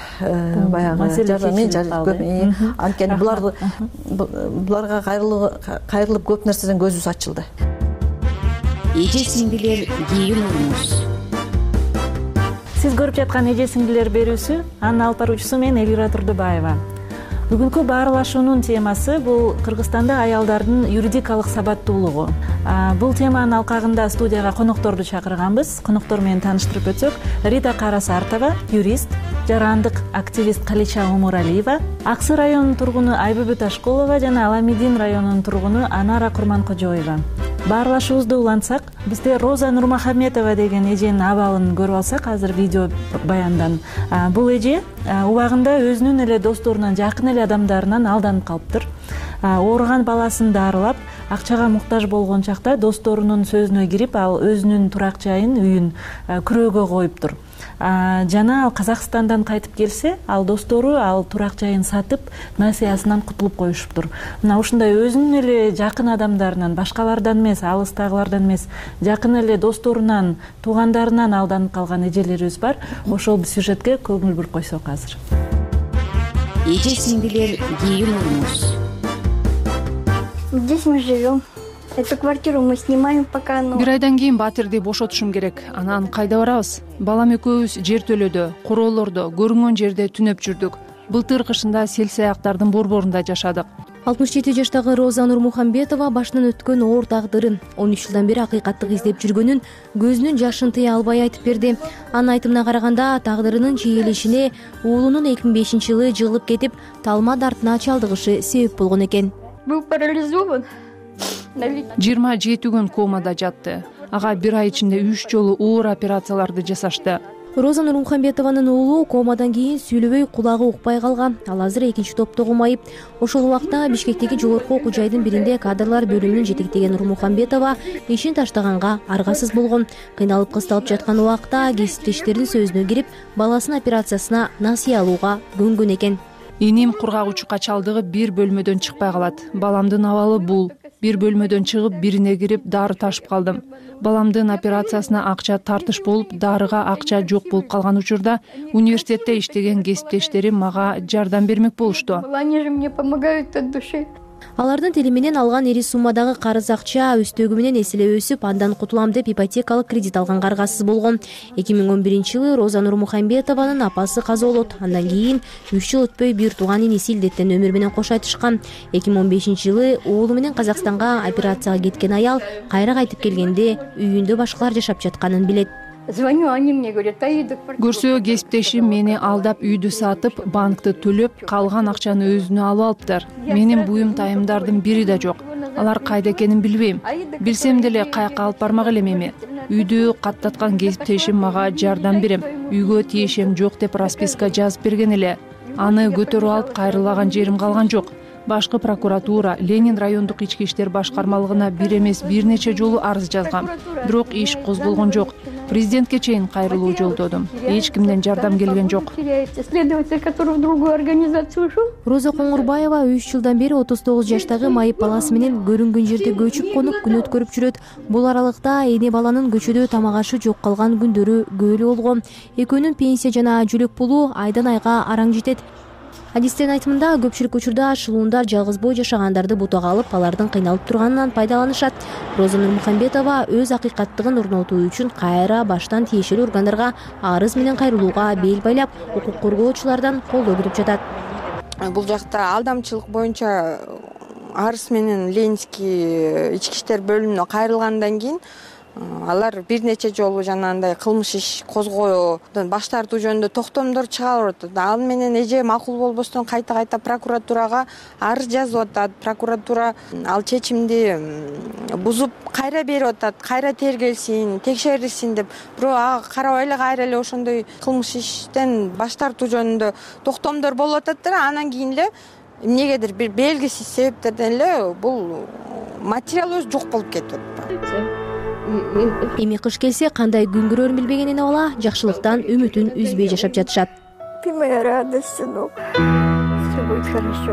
баягы жардам анткени буларды буларга кайрылып көп нерседен көзүбүз ачылды.
Эже сиңдилер кийин уруңуз.
Сиз көрүп жаткан эже сиңдилер берүүсү, анын алып баруучусу мен Элира Турдубаева. Бүгүнкү баарлашуунун темасы бул Кыргызстанда аялдардын юридикалык сабаттуулугу. Бул теманын алкагында студияга конокторду чакырганбыз. Коноктор менен тааныштырып өтсөк, Рита Карасартова, юрист, жарандык активист Калича Умуралиева, Аксы районунун тургуну Айбүбү Ташкулова жана Аламедин районунун тургуну Анара Курманкожоева. Баарлашуубузду улантсак, бизде Роза Нурмухамметова деген эженин абалын көрүп алсак, азыр видео баяндан. Бул эже убагында өзүнүн эле досторунан, жакын эле адамдарынан алданып калыптыр. Ооруган баласын дарылап, акчага муктаж болгон чакта досторунун сөзүнө кирип, ал өзүнүн турак жайын, үйүн күрөөгө коюптур. Жана ал Казакстандан кайтып келсе, ал достору ал турак жайын сатып, насыясынан кутулуп коюшуптур. Мына ушундай өзүнүн эле жакын адамдарынан, башкалардан эмес, алыстагылардан эмес, жакын эле досторунан, туугандарынан алданып калган эжелерибиз бар. Ошол сюжетке көңүл буруп койсок азыр.
Эже сиңдилер кийин уруңуз.
Здесь мы живем. Эту квартиру мы снимаем пока.
Бир айдан кийин батирди бошотушум керек. Анан кайда барабыз? Балам экөөбүз жер төлөдө, короолордо, көрүнгөн жерде түнөп жүрдүк. Былтыр кышында сел-саяктардын борборунда жашадык.
алтымыш жети жаштагы Роза Нурмухамметова башынан өткөн оор тагдырын, он үч жылдан бери акыйкаттык издеп жүргөнүн көзүнүн жашын тыя албай айтып берди. Анын айтымына караганда, тагдырынын чийилишине уулунун эки миң бешинчи жылы жыгылып кетип, талма дартына чалдыгышы себеп болгон экен.
Был парализован.
жыйырма жети күн комада жатты. Ага бир ай ичинде үч жолу оор операцияларды жасашты.
Роза Нурмухамметованын уулу комадан кийин сүйлөбөй, кулагы укпай калган. Ал азыр экинчи топтогу майып. Ошол убакта Бишкектеги жогорку окуу жайдын биринде кадрлар бөлүмүнүн жетектеген Нурмухамметова ишин таштаганга аргасыз болгон. Кыйналып кысталып жаткан убакта кесиптештеринин сөзүнө кирип, баласынын операциясына насыя алууга көнгөн экен.
Энем кургагучукка чалдыгып бир бөлмөдөн чыкпай калат. Баламдын абалы бул. Бир бөлмөдөн чыгып, бирине кирип, дары ташып калдым. Баламдын операциясына акча тартыш болуп, дарыга акча жок болуп калган учурда университетте иштеген кесиптештерим мага жардам бермек болушту.
Они же мне помогают от души.
Алардын тили менен алган ири суммадагы карыз акча өстөгү менен эселеп өсүп, андан кутулам деп ипотекалык кредит алганга аргасыз болгон. эки миң он биринчи жылы Роза Нурмухамметованын апасы каза болот. Андан кийин үч жыл өтпөй бир тууган иниси илдеттен өмүр менен кош айтышкан. эки миң он бешинчи жылы уулу менен Казакстанга операцияга кеткен аял кайра кайтып келгенде үйүндө башкалар жашап жатканын билет.
Звоню, они мне говорят, Аида, квартиру.
Көрсө кесиптешим мени алдап үйдү сатып, банкты төлөп, калган акчаны өзүнө алып алыптыр. Менин буюм тайымдардын бири да жок. Алар кайда экенин билбейм. Билсем деле каяка алып бармак элем эми. Үйдү каттаткан кесиптешим мага жардам берем. Үйгө тиешем жок деп расписка жазып берген эле. Аны көтөрүп алып кайрылбаган жерим калган жок. Башкы прокуратура, Ленин райондук ички иштер башкармалыгына бир эмес бир нече жолу арыз жазгам. Бирок иш козголгон жок.
президентке чейин кайрылуу жолдодум. Эч кимден жардам келген жок.
Следователь, который в другую организацию ушел.
Роза Коңурбаева үч жылдан бери отуз тогуз жаштагы майып баласы менен көрүнгөн жерде көчүп конуп күн өткөрүп жүрөт. Бул аралыкта эне баланын көчөдө тамак ашы жок калган күндөрү көп эле болгон. Экөөнүн пенсия жана жөлөк пулу айдан айга араң жетет. Адистин айтымында көпчүлүк учурда шылуундар жалгыз бой жашагандарды бутага алып, алардын кыйналып турганынан пайдаланышат. Роза Нурмухамбетова өз акыйкаттыгын орнотуу үчүн кайра баштан тиешелүү органдарга арыз менен кайрылууга бел байлап, укук коргоочулардан колдоо күтүп жатат.
Бул жакта алдамчылык боюнча арыз менен Ленинский ички иштер бөлүмүнө кайрылгандан кийин алар бир нече жолу жанагындай кылмыш иш козгоодон баш тартуу жөнүндө токтомдор чыгарып атат. Ал менен эже макул болбостон кайта кайта прокуратурага арыз жазып атат. Прокуратура ал чечимди бузуп кайра берип атат, кайра тергелсин, текшерилсин деп. Бирок ага карабай эле кайра эле ошондой кылмыш иштен баш тартуу жөнүндө токтомдор болуп атат да, анан кийин эле эмнегедир бир белгисиз себептерден эле бул материал өзү жок болуп кетип атат.
Эми кыш келсе кандай күн көрөрүн билбеген эне бала жакшылыктан үмүтүн үзбөй жашап жатышат.
Ты моя радость, сынок. Все будет хорошо.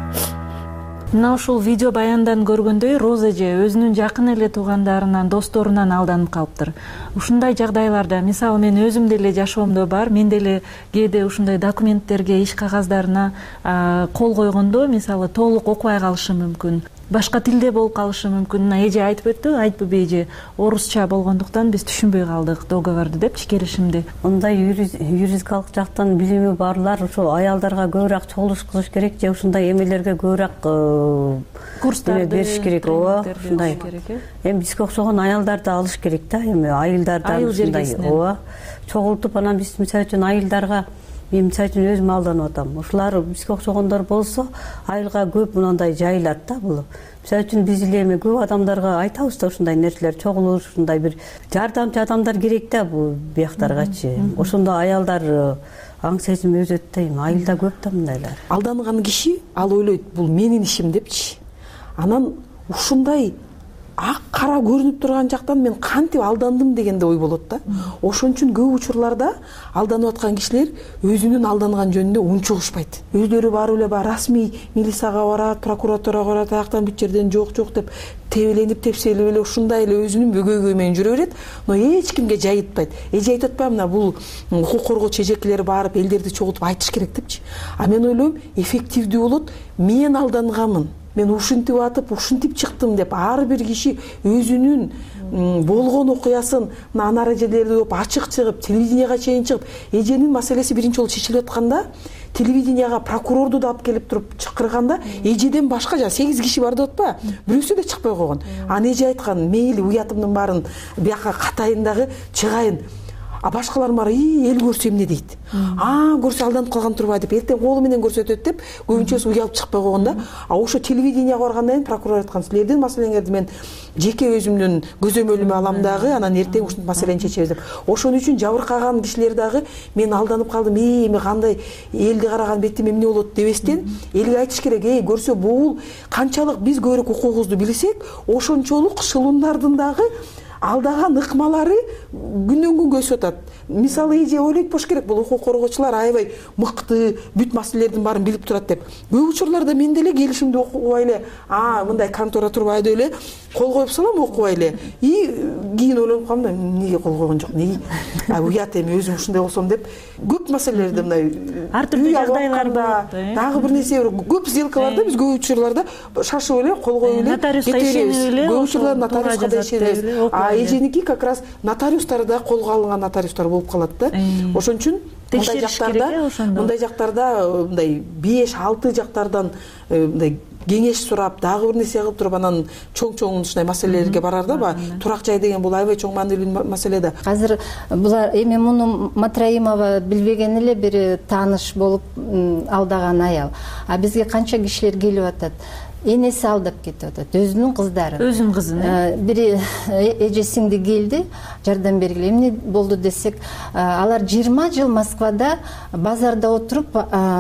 Мына ушул видео баяндан көргөндөй Роза эже өзүнүн жакын эле туугандарынан, досторунан алданып калыптыр. Ушундай жагдайларда, мисалы мен өзүм деле жашоомдо бар, мен деле кээде ушундай документтерге, иш кагаздарына кол койгондо, мисалы толук окубай калышым мүмкүн. Башка тилде болуп калышы мүмкүн. Мына эже айтып өттү, айтпы эже, орусча болгондуктан биз түшүнбөй калдык договорду депчи, келишимди.
Мындай юридикалык жактан билими барлар ошо аялдарга көбүрөөк чогулуш кылыш керек же ушундай эмелерге көбүрөөк курстарды бериш керек. Ооба, ушундай. Эми бизге окшогон аялдарды алыш керек да, эми айылдардан ушундай. Ооба, чогултуп анан биз мисалы үчүн айылдарга мен мисалы үчүн өзүм алданып атам. Ушулар бизге окшогондор болсо айылга көп мындай жайылат да бул. Мисалы үчүн биз эле эми көп адамдарга айтабыз да ушундай нерселер, чогулуш, ушундай бир жардамчы адамдар керек да бул бияктаргачы. Ошондо аялдар аң сезим өзөт да, эми айылда көп да мындайлар.
Алданган киши ал ойлойт бул менин ишим депчи. Анан ушундай ак кара көрүнүп турган жактан мен кантип алдандым дегенде ой болот да. Ошон үчүн көп учурларда алданып аткан кишилер өзүнүн алданган жөнүндө унчугушпайт. Өздөрү барып эле баягы расмий милицияга барат, прокуратурага барат, аяктан бүт жерден жок жок деп тебеленип тепселип эле ушундай эле өзүнүн бөгөйгөй менен жүрө берет, но эч кимге жайытпайт. Эже айтып атпайбы, мына бул укук коргоочу эжекелер барып элдерди чогултуп айтыш керек депчи. А мен ойлойм, эффективдүү болот, мен алданганмын, мен ушинтип атып, ушинтип чыктым деп ар бир киши өзүнүн болгон окуясын мына анар эжелерди деп ачык чыгып, телевиденияга чейин чыгып, эженин маселеси биринчи жолу чечилип атканда, телевиденияга прокурорду да алып келип туруп чакырганда, эжеден башка жана сегиз киши бар деп атпа, бирөөсү да чыкпай койгон. Анан эже айткан, мейли уятымдын баарын бияка катайын дагы чыгайын. А башкалар бары эл көрсө эмне дейт. А көрсө алданып калган турбайбы деп эртең колу менен көрсөтөт деп көбүнчөсү уялып чыкпай койгон да. А ошо телевиденияга баргандан кийин прокурор айткан, силердин маселеңерди мен жеке өзүмдүн көзөмөлүмө алам дагы, анан эртең ушул маселени чечебиз деп. Ошон үчүн жабыркаган кишилер дагы мен алданып калдым, эми кандай элди караган бетим эмне болот дебестен элге айтыш керек, эй көрсө бул канчалык биз көбүрөөк укугубузду билсек, ошончолук шылуундардын дагы алдаган ыкмалары күндөн күнгө өсүп атат. Мисалы эже ойлойт болуш керек, бул укук коргоочулар аябай мыкты, бүт маселелердин баарын билип турат деп. Көп учурларда мен деле келишимди окубай эле, а мындай контора турбайды эле кол коюп салам, окубай эле. И кийин ойлонуп калдым да, эмнеге кол койгон жок, эмнеге? А уят эми өзүм ушундай болсом деп көп маселелерде мындай
ар түрдүү жагдайлар болот.
Дагы бир нерсе көп сделкаларда биз көп учурларда шашып эле кол коюп эле кетебиз. Көп учурларда нотариуска да ишенебиз. А эженики как раз нотариустар да колго алынган нотариустар болуп калат да. Ошон үчүн мындай жактарда, мындай жактарда мындай беш алты жактардан мындай кеңеш сурап, дагы бир нерсе кылып туруп анан чоң-чоң ушундай маселелерге барар да, баягы турак жай деген бул аябай чоң маанилүү маселе да.
Азыр булар эми муну Матраимова билбеген эле бир тааныш болуп алдаган аял. А бизге канча кишилер келип атат. Энеси алдап кетип атат, өзүнүн кыздары.
Өзүнүн кызын.
Бири эжесиңди келди, жардам бергиле. Эмне болду десек, алар жыйырма жыл Москвада базарда отуруп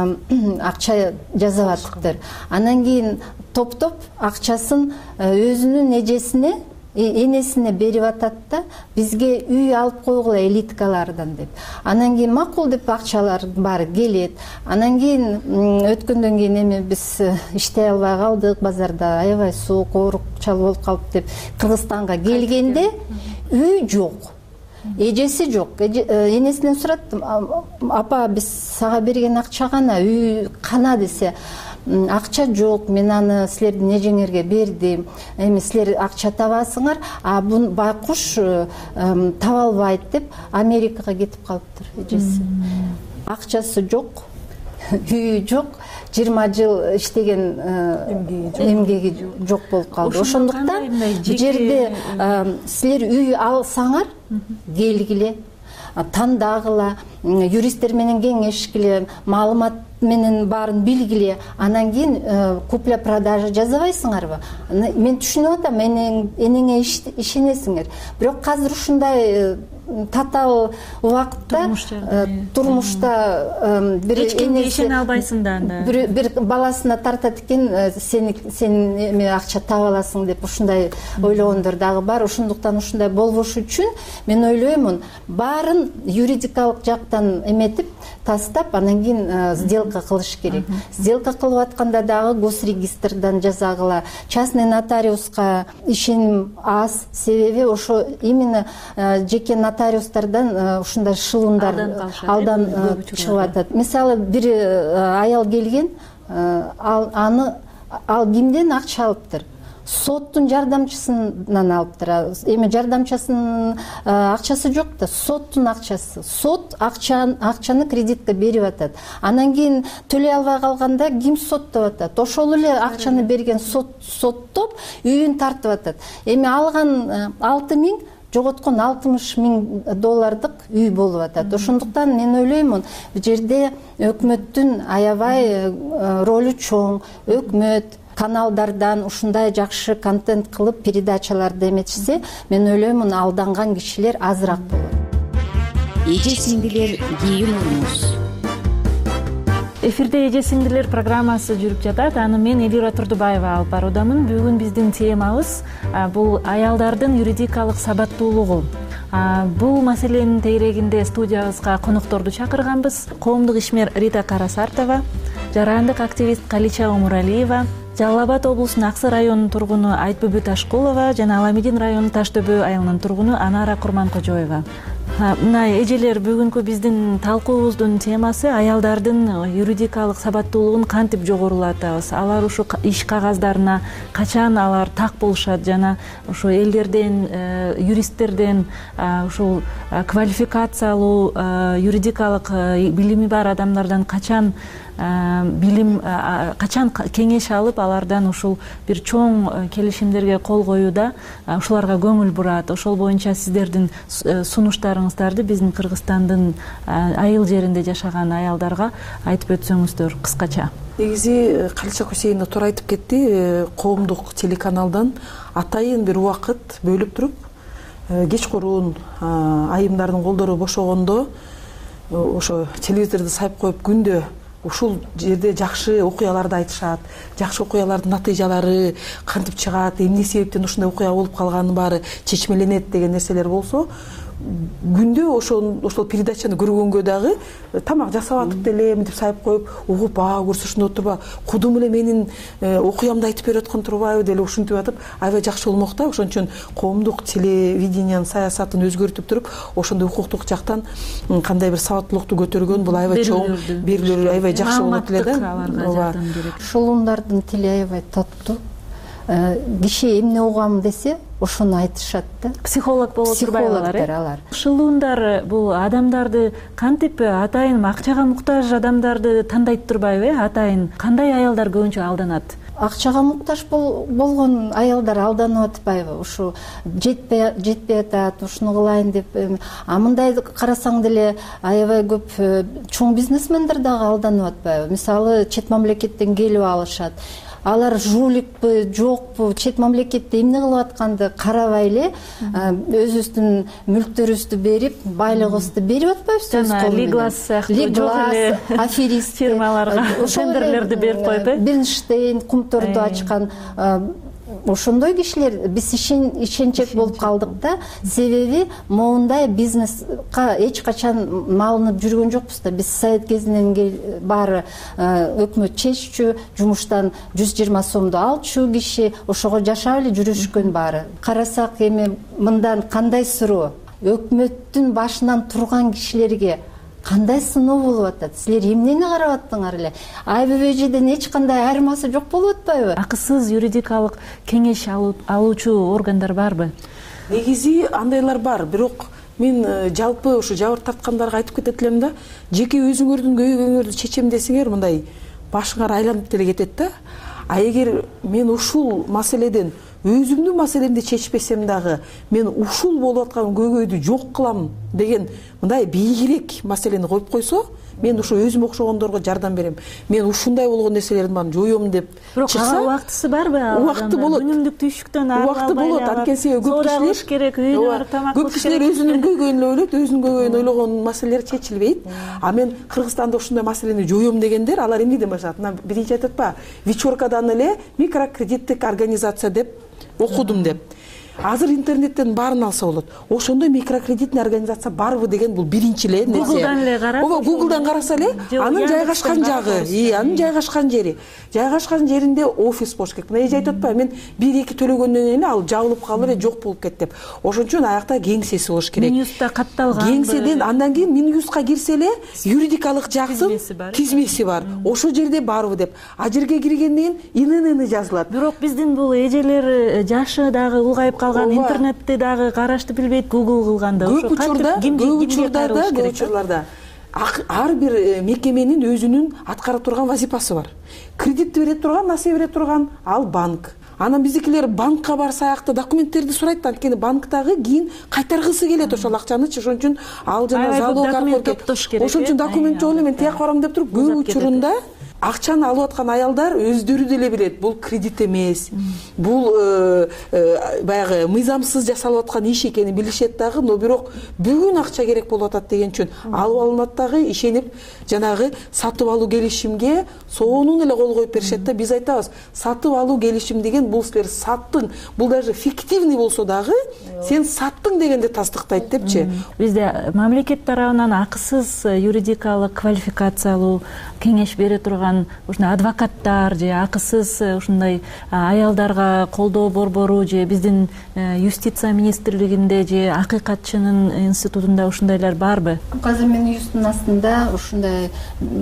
акча жасап атыптыр. Анан кийин топтоп акчасын өзүнүн эжесине энесине берип атат да, бизге үй алып койгула элиткалардан деп. Анан кийин макул деп акчалар баары келет. Анан кийин өткөндөн кийин эми биз иштей албай калдык, базарда аябай суук, оорукчал болуп калып деп Кыргызстанга келгенде үй жок. Эжеси жок. Энесинен сураттым, апа биз сага берген акча гана, үй кана десе, акча жок, мен аны силердин эжеңерге бердим, эми силер акча табасыңар, а бун байкуш таба албайт деп Америкага кетип калыптыр эжеси. Акчасы жок, үйү жок, жыйырма жыл иштеген эмгеги жок болуп калды. Ошондуктан бул жерде силер үй алсаңар келгиле, тандагыла, юристтер менен кеңешкиле, маалымат менен баарын билгиле, анан кийин купля продажа жасабайсыңарбы? Мен түшүнүп атам, энеңе ишенесиңер. Бирок азыр ушундай татаал убакытта турмушта бир
эч кимге ишене албайсың да анда.
Бир баласына тартат экен, сен сен эми акча таба аласың деп ушундай ойлогондор дагы бар. Ошондуктан ушундай болбош үчүн мен ойлоймун, баарын юридикалык жактан эметип тастап, анан кийин сделка кылыш керек. Сделка кылып атканда дагы госрегистрдан жасагыла. Частный нотариуска ишеним аз, себеби ошо именно жеке нотариустардан ушундай шылуундар алдан чыгып атат. Мисалы бир аял келген, аны ал кимден акча алыптыр? Соттун жардамчысынан алыптыр. Эми жардамчысынын акчасы жок да, соттун акчасы. Сот акчаны кредитке берип атат. Анан кийин төлөй албай калганда ким соттоп атат? Ошол эле акчаны берген сот соттоп үйүн тартып атат. Эми алган алты миң, жоготкон алтымыш миң доллардык үй болуп атат. Ошондуктан мен ойлоймун, бул жерде өкмөттүн аябай ролу чоң. Өкмөт каналдардан ушундай жакшы контент кылып передачаларды эметишсе, мен ойлоймун, алданган кишилер азыраак болот.
Эже сиңдилер кийин орунуз.
Эфирде эже сиңдилер программасы жүрүп жатат. Аны мен Элира Турдубаева алып баруудамын. Бүгүн биздин темабыз бул аялдардын юридикалык сабаттуулугу. Бул маселенин тегерегинде студиябызга конокторду чакырганбыз. Коомдук ишмер Рита Карасартова, жарандык активист Калича Омуралиева, Жалал Абад облусунун Аксы районунун тургуну Айтбүбү Ташкулова жана Аламедин районунун Таштөбө айылынын тургуну Анара Курманкожоева. Мына эжелер, бүгүнкү биздин талкуубуздун темасы аялдардын юридикалык сабаттуулугун кантип жогорулатабыз. Алар ушу иш кагаздарына качан алар так болушат жана ушу элдерден, юристтерден, ушул квалификациялуу юридикалык билими бар адамдардан качан билим, качан кеңеш алып, алардан ушул бир чоң келишимдерге кол коюуда ушуларга көңүл бурат. Ошол боюнча сиздердин сунуштарыңыздарды биздин Кыргызстандын айыл жеринде жашаган аялдарга айтып өтсөңүздөр кыскача.
Негизи Калича Хусейинова туура айтып кетти. Коомдук телеканалдан атайын бир убакыт бөлүп туруп, кечкурун айымдардын колдору бошогондо ошо телевизорду сайып коюп күндө ушул жерде жакшы окуяларды айтышат, жакшы окуялардын натыйжалары кантип чыгат, эмне себептен ушундай окуя болуп калганын баары чечмеленет деген нерселер болсо, күндө ошол ошол передачаны көргөнгө дагы тамак жасап атып делем деп сайып коюп, угуп, а көрсө турба, кудум эле менин окуямды айтып берип аткан турбайбы деле ушинтип атып, аябай жакшы болмок да. Ошон үчүн коомдук телевидениянын саясатын өзгөртүп туруп, ошондой укуктук жактан кандай бир сабаттуулукту көтөргөн, бул аябай чоң берүүлөр аябай жакшы болот эле да.
Шулундардын тили аябай таттуу. Киши эмне угам десе, ошону айтышат да.
Психолог болуп турбайлар, алар. Шылуундар бул адамдарды кантип атайын акчага муктаж адамдарды тандайт турбайбы? Атайын кандай аялдар көбүнчө алданат?
Акчага муктаж болгон аялдар алданып атпайбы? Ушу жетпей жетпей атат, ушуну кылайын деп. А мындай карасаң деле аябай көп чоң бизнесмендер дагы алданып атпайбы? Мисалы, чет мамлекеттен келип алышат. Алар жуликпи, жокпу, чет мамлекетте эмне кылып атканды карабай эле өзүбүздүн мүлктөрүбүздү берип, байлыгыбызды берип атпайбызбы?
Жана Лиглас сыяктуу жок эле
аферист
фирмаларга тендерлерди берип коюп,
Бернштейн кумторду ачкан ошондой кишилер биз ишенчек болуп калдык да. Себеби моундай бизнеска эч качан малынып жүргөн жокпуз да. Биз совет кезинен баары өкмөт чеччү, жумуштан жүз жыйырма сомду алчу киши ошого жашап эле жүрүшкөн баары. Карасак эми мындан кандай суроо? Өкмөттүн башынан турган кишилерге кандай сыноо болуп атат? Силер эмнени карап аттыңар эле? АББЖден эч кандай айырмасы жок болуп атпайбы?
Акысыз юридикалык кеңеш алуучу органдар барбы?
Негизи андайлар бар, бирок мен жалпы ушу жабыр тарткандарга айтып кетет элем да, жеке өзүңөрдүн көйгөйүңөрдү чечем десеңер, мындай башыңар айланып деле кетет да. А эгер мен ушул маселеден өзүмдүн маселемди чечпесем дагы, мен ушул болуп аткан көйгөйдү жок кылам деген мындай бийигирээк маселени коюп койсо, мен ушу өзүмө окшогондорго жардам берем. Мен ушундай болгон нерселердин баарын жоём деп чыкса,
убактысы барбы?
Убакты болот.
Күнүмдүк түйшүктөн
убакты болот. Анткени себеби көп кишилер
керек, үйдө барып тамак
көп кишилер өзүнүн көйгөйүн эле ойлойт, өзүнүн көйгөйүн ойлогон маселелер чечилбейт. А мен Кыргызстанда ушундай маселени жоём дегендер, алар эмнеден башташат? Мына биринчи айтып атпа, Вечеркадан эле микрокредиттик организация деп окудум деп. Азыр интернеттен баарын алса болот. Ошондой микрокредитный организация барбы деген бул биринчи эле нерсе.
Гуглдан эле карап,
ооба, Гуглдан караса эле, анын жайгашкан жагы, и анын жайгашкан жери. Жайгашкан жеринде офис болуш керек. Мына эже айтып атпайбы, мен бир эки төлөгөндөн эле ал жабылып калып эле жок болуп кетти деп. Ошон үчүн аякта кеңсеси болуш керек.
Минюста катталган.
Кеңседен андан кийин Минюстка кирсе эле юридикалык жактын тизмеси бар. Ошол жерде барбы деп. А жерге киргенден кийин ИНН жазылат.
Бирок биздин бул эжелер жашы дагы улгайып интернетти дагы карашты билбейт, Google кылганда
ошо кантип көп учурларда, көп учурларда ар бир мекеменин өзүнүн аткара турган вазифасы бар. Кредит бере турган, насие бере турган ал банк. Анан биздикилер банкка барса аякта документтерди сурайт, анткени банктагы кийин кайтаргысы келет ошол акчанычы. Ошон үчүн ал жана залог аркылуу ошон үчүн документ жок эле мен тияка барам деп туруп көп учурунда акчаны алып аткан аялдар өздөрү деле билет, бул кредит эмес, бул баягы мыйзамсыз жасалып аткан иш экенин билишет дагы, но бирок бүгүн акча керек болуп атат деген үчүн алып алынат дагы, ишенип жанагы сатып алуу келишимге сонун эле кол коюп беришет да. Биз айтабыз, сатып алуу келишим деген бул силер саттың, бул даже фиктивный болсо дагы сен саттың дегенди тастыктайт депчи.
Бизде мамлекет тарабынан акысыз юридикалык квалификациялуу кеңеш бере турган ушундай адвокаттар же акысыз ушундай аялдарга колдоо борбору же биздин юстиция министрлигинде же акыйкатчынын институтунда ушундайлар барбы?
Азыр менин юсттун астында ушундай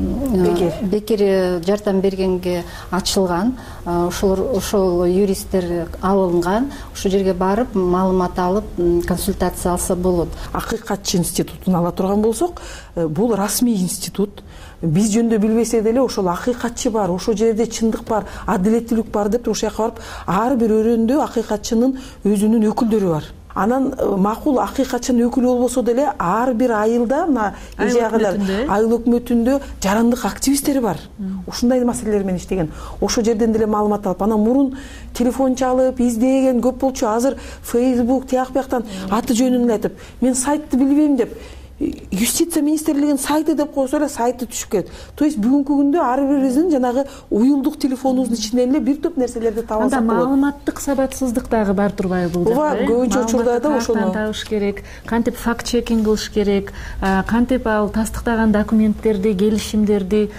бекер жардам бергенге ачылган, ошол ошол юристтер алынган, ошол жерге барып маалымат алып консультация алса болот.
Акыйкатчы институтун ала турган болсок, бул расмий институт. Биз жөндө билбесе деле ошол акыйкатчы бар, ошол жерде чындык бар, адилеттүүлүк бар деп ошол жака барып, ар бир өрөөндө акыйкатчынын өзүнүн өкүлдөрү бар. Анан макул акыйкатчынын өкүлү болбосо деле ар бир айылда мына эже агалар айыл өкмөтүндө жарандык активисттери бар. Ушундай маселелер менен иштеген. Ошол жерден деле маалымат алып, анан мурун телефон чалып издеген көп болчу. Азыр Facebook тияк бияктан аты жөнүн эле айтып, мен сайтты билбейм деп юстиция министрлигинин сайты деп койсо эле сайты түшүп кетет. То есть бүгүнкү күндө ар бирибиздин жанагы уюлдук телефонубуздун ичинен эле бир топ нерселерди таба алсак болот.
Анда маалыматтык сабатсыздык дагы бар турбайбы бул жакта?
Ооба, көбүнчө учурдарда ошону
табыш керек, кантип факт чекинг кылыш керек, кантип ал тастыктаган документтерди, келишимдерди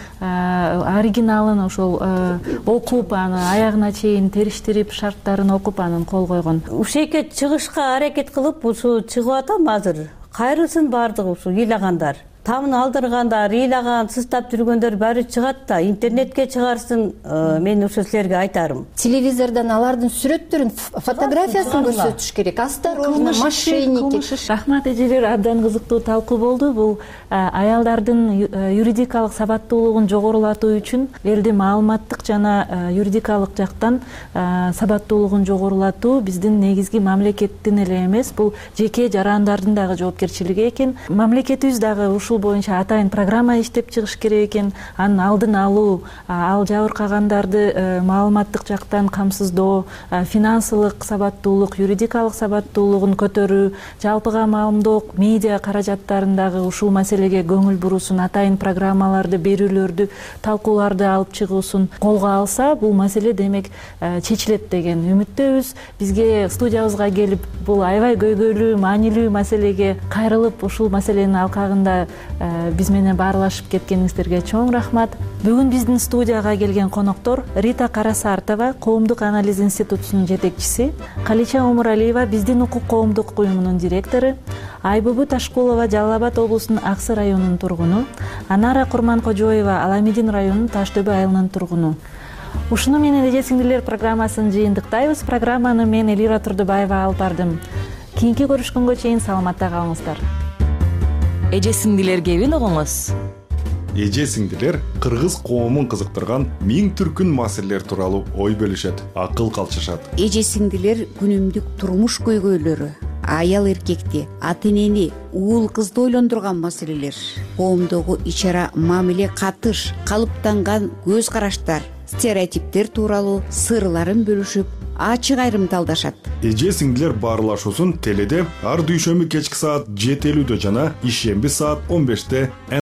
оригиналын ошол окуп, аны аягына чейин териштирип, шарттарын окуп, анан кол койгон.
Ушейке чыгышка аракет кылып, ушу чыгып атам азыр. Кайрылсын бардыгы ушу ыйлагандар. Тамын алдыргандар, ыйлаган, сыстап жүргөндөр баары чыгат да, интернетке чыгарсын, мен ошо силерге айтарым.
Телевизордон алардын сүрөттөрүн, фотографиясын көрсөтүш керек. Осторожно, мошенники.
Рахмат эжелер, абдан кызыктуу талкуу болду. Бул аялдардын юридикалык сабаттуулугун жогорулатуу үчүн элди маалыматтык жана юридикалык жактан сабаттуулугун жогорулатуу биздин негизги мамлекеттин эле эмес, бул жеке жарандардын дагы жоопкерчилиги экен. Мамлекетибиз дагы ушул боюнча атайын программа иштеп чыгыш керек экен. Анын алдын алуу, ал жабыркагандарды маалыматтык жактан камсыздоо, финансылык сабаттуулук, юридикалык сабаттуулугун көтөрүү, жалпыга маалымдоо, медиа каражаттарындагы ушул маселеге көңүл буруусун, атайын программаларды берүүлөрдү, талкууларды алып чыгуусун кол колго алса бул маселе демек чечилет деген үмүттөбүз. Бизге студиябызга келип бул аябай көйгөйлүү, маанилүү маселеге кайрылып ушул маселенин алкагында биз менен баарлашып кеткениңиздерге чоң рахмат. Бүгүн биздин студияга келген коноктор Рита Карасартова, Коомдук анализ институтунун жетекчиси, Калича Омуралиева, биздин укук коомдук уюмунун директору, Айбүбү Ташкулова, Жалал Абад облусунун Аксы районунун тургуну, Анара Курманкожоева, Аламедин районунун Таш Төбө айылынын тургуну. Ушуну менен эже сиңдилер программасын жыйынтыктайбыз. Программаны мен Элира Турдубаева алып бардым. Кийинки көрүшкөнгө чейин саламатта калыңыздар.
Эже сиңдилер кебин угуңуз.
Эже сиңдилер кыргыз коомун кызыктырган миң түркүн маселелер тууралуу ой бөлүшөт, акыл калчышат.
Эже сиңдилер күнүмдүк турмуш көйгөйлөрү, аял эркекти, ата энени, уул кызды ойлондурган маселелер, коомдогу ич ара мамиле, катыш, калыптанган көз караштар, стереотиптер тууралуу сырларын бөлүшүп, ачык айрымталдашат.
Эже сиңдилер баарлашуусун теледе ар дүйшөмбү кечки саат жети элүүдө жана ишемби саат он беште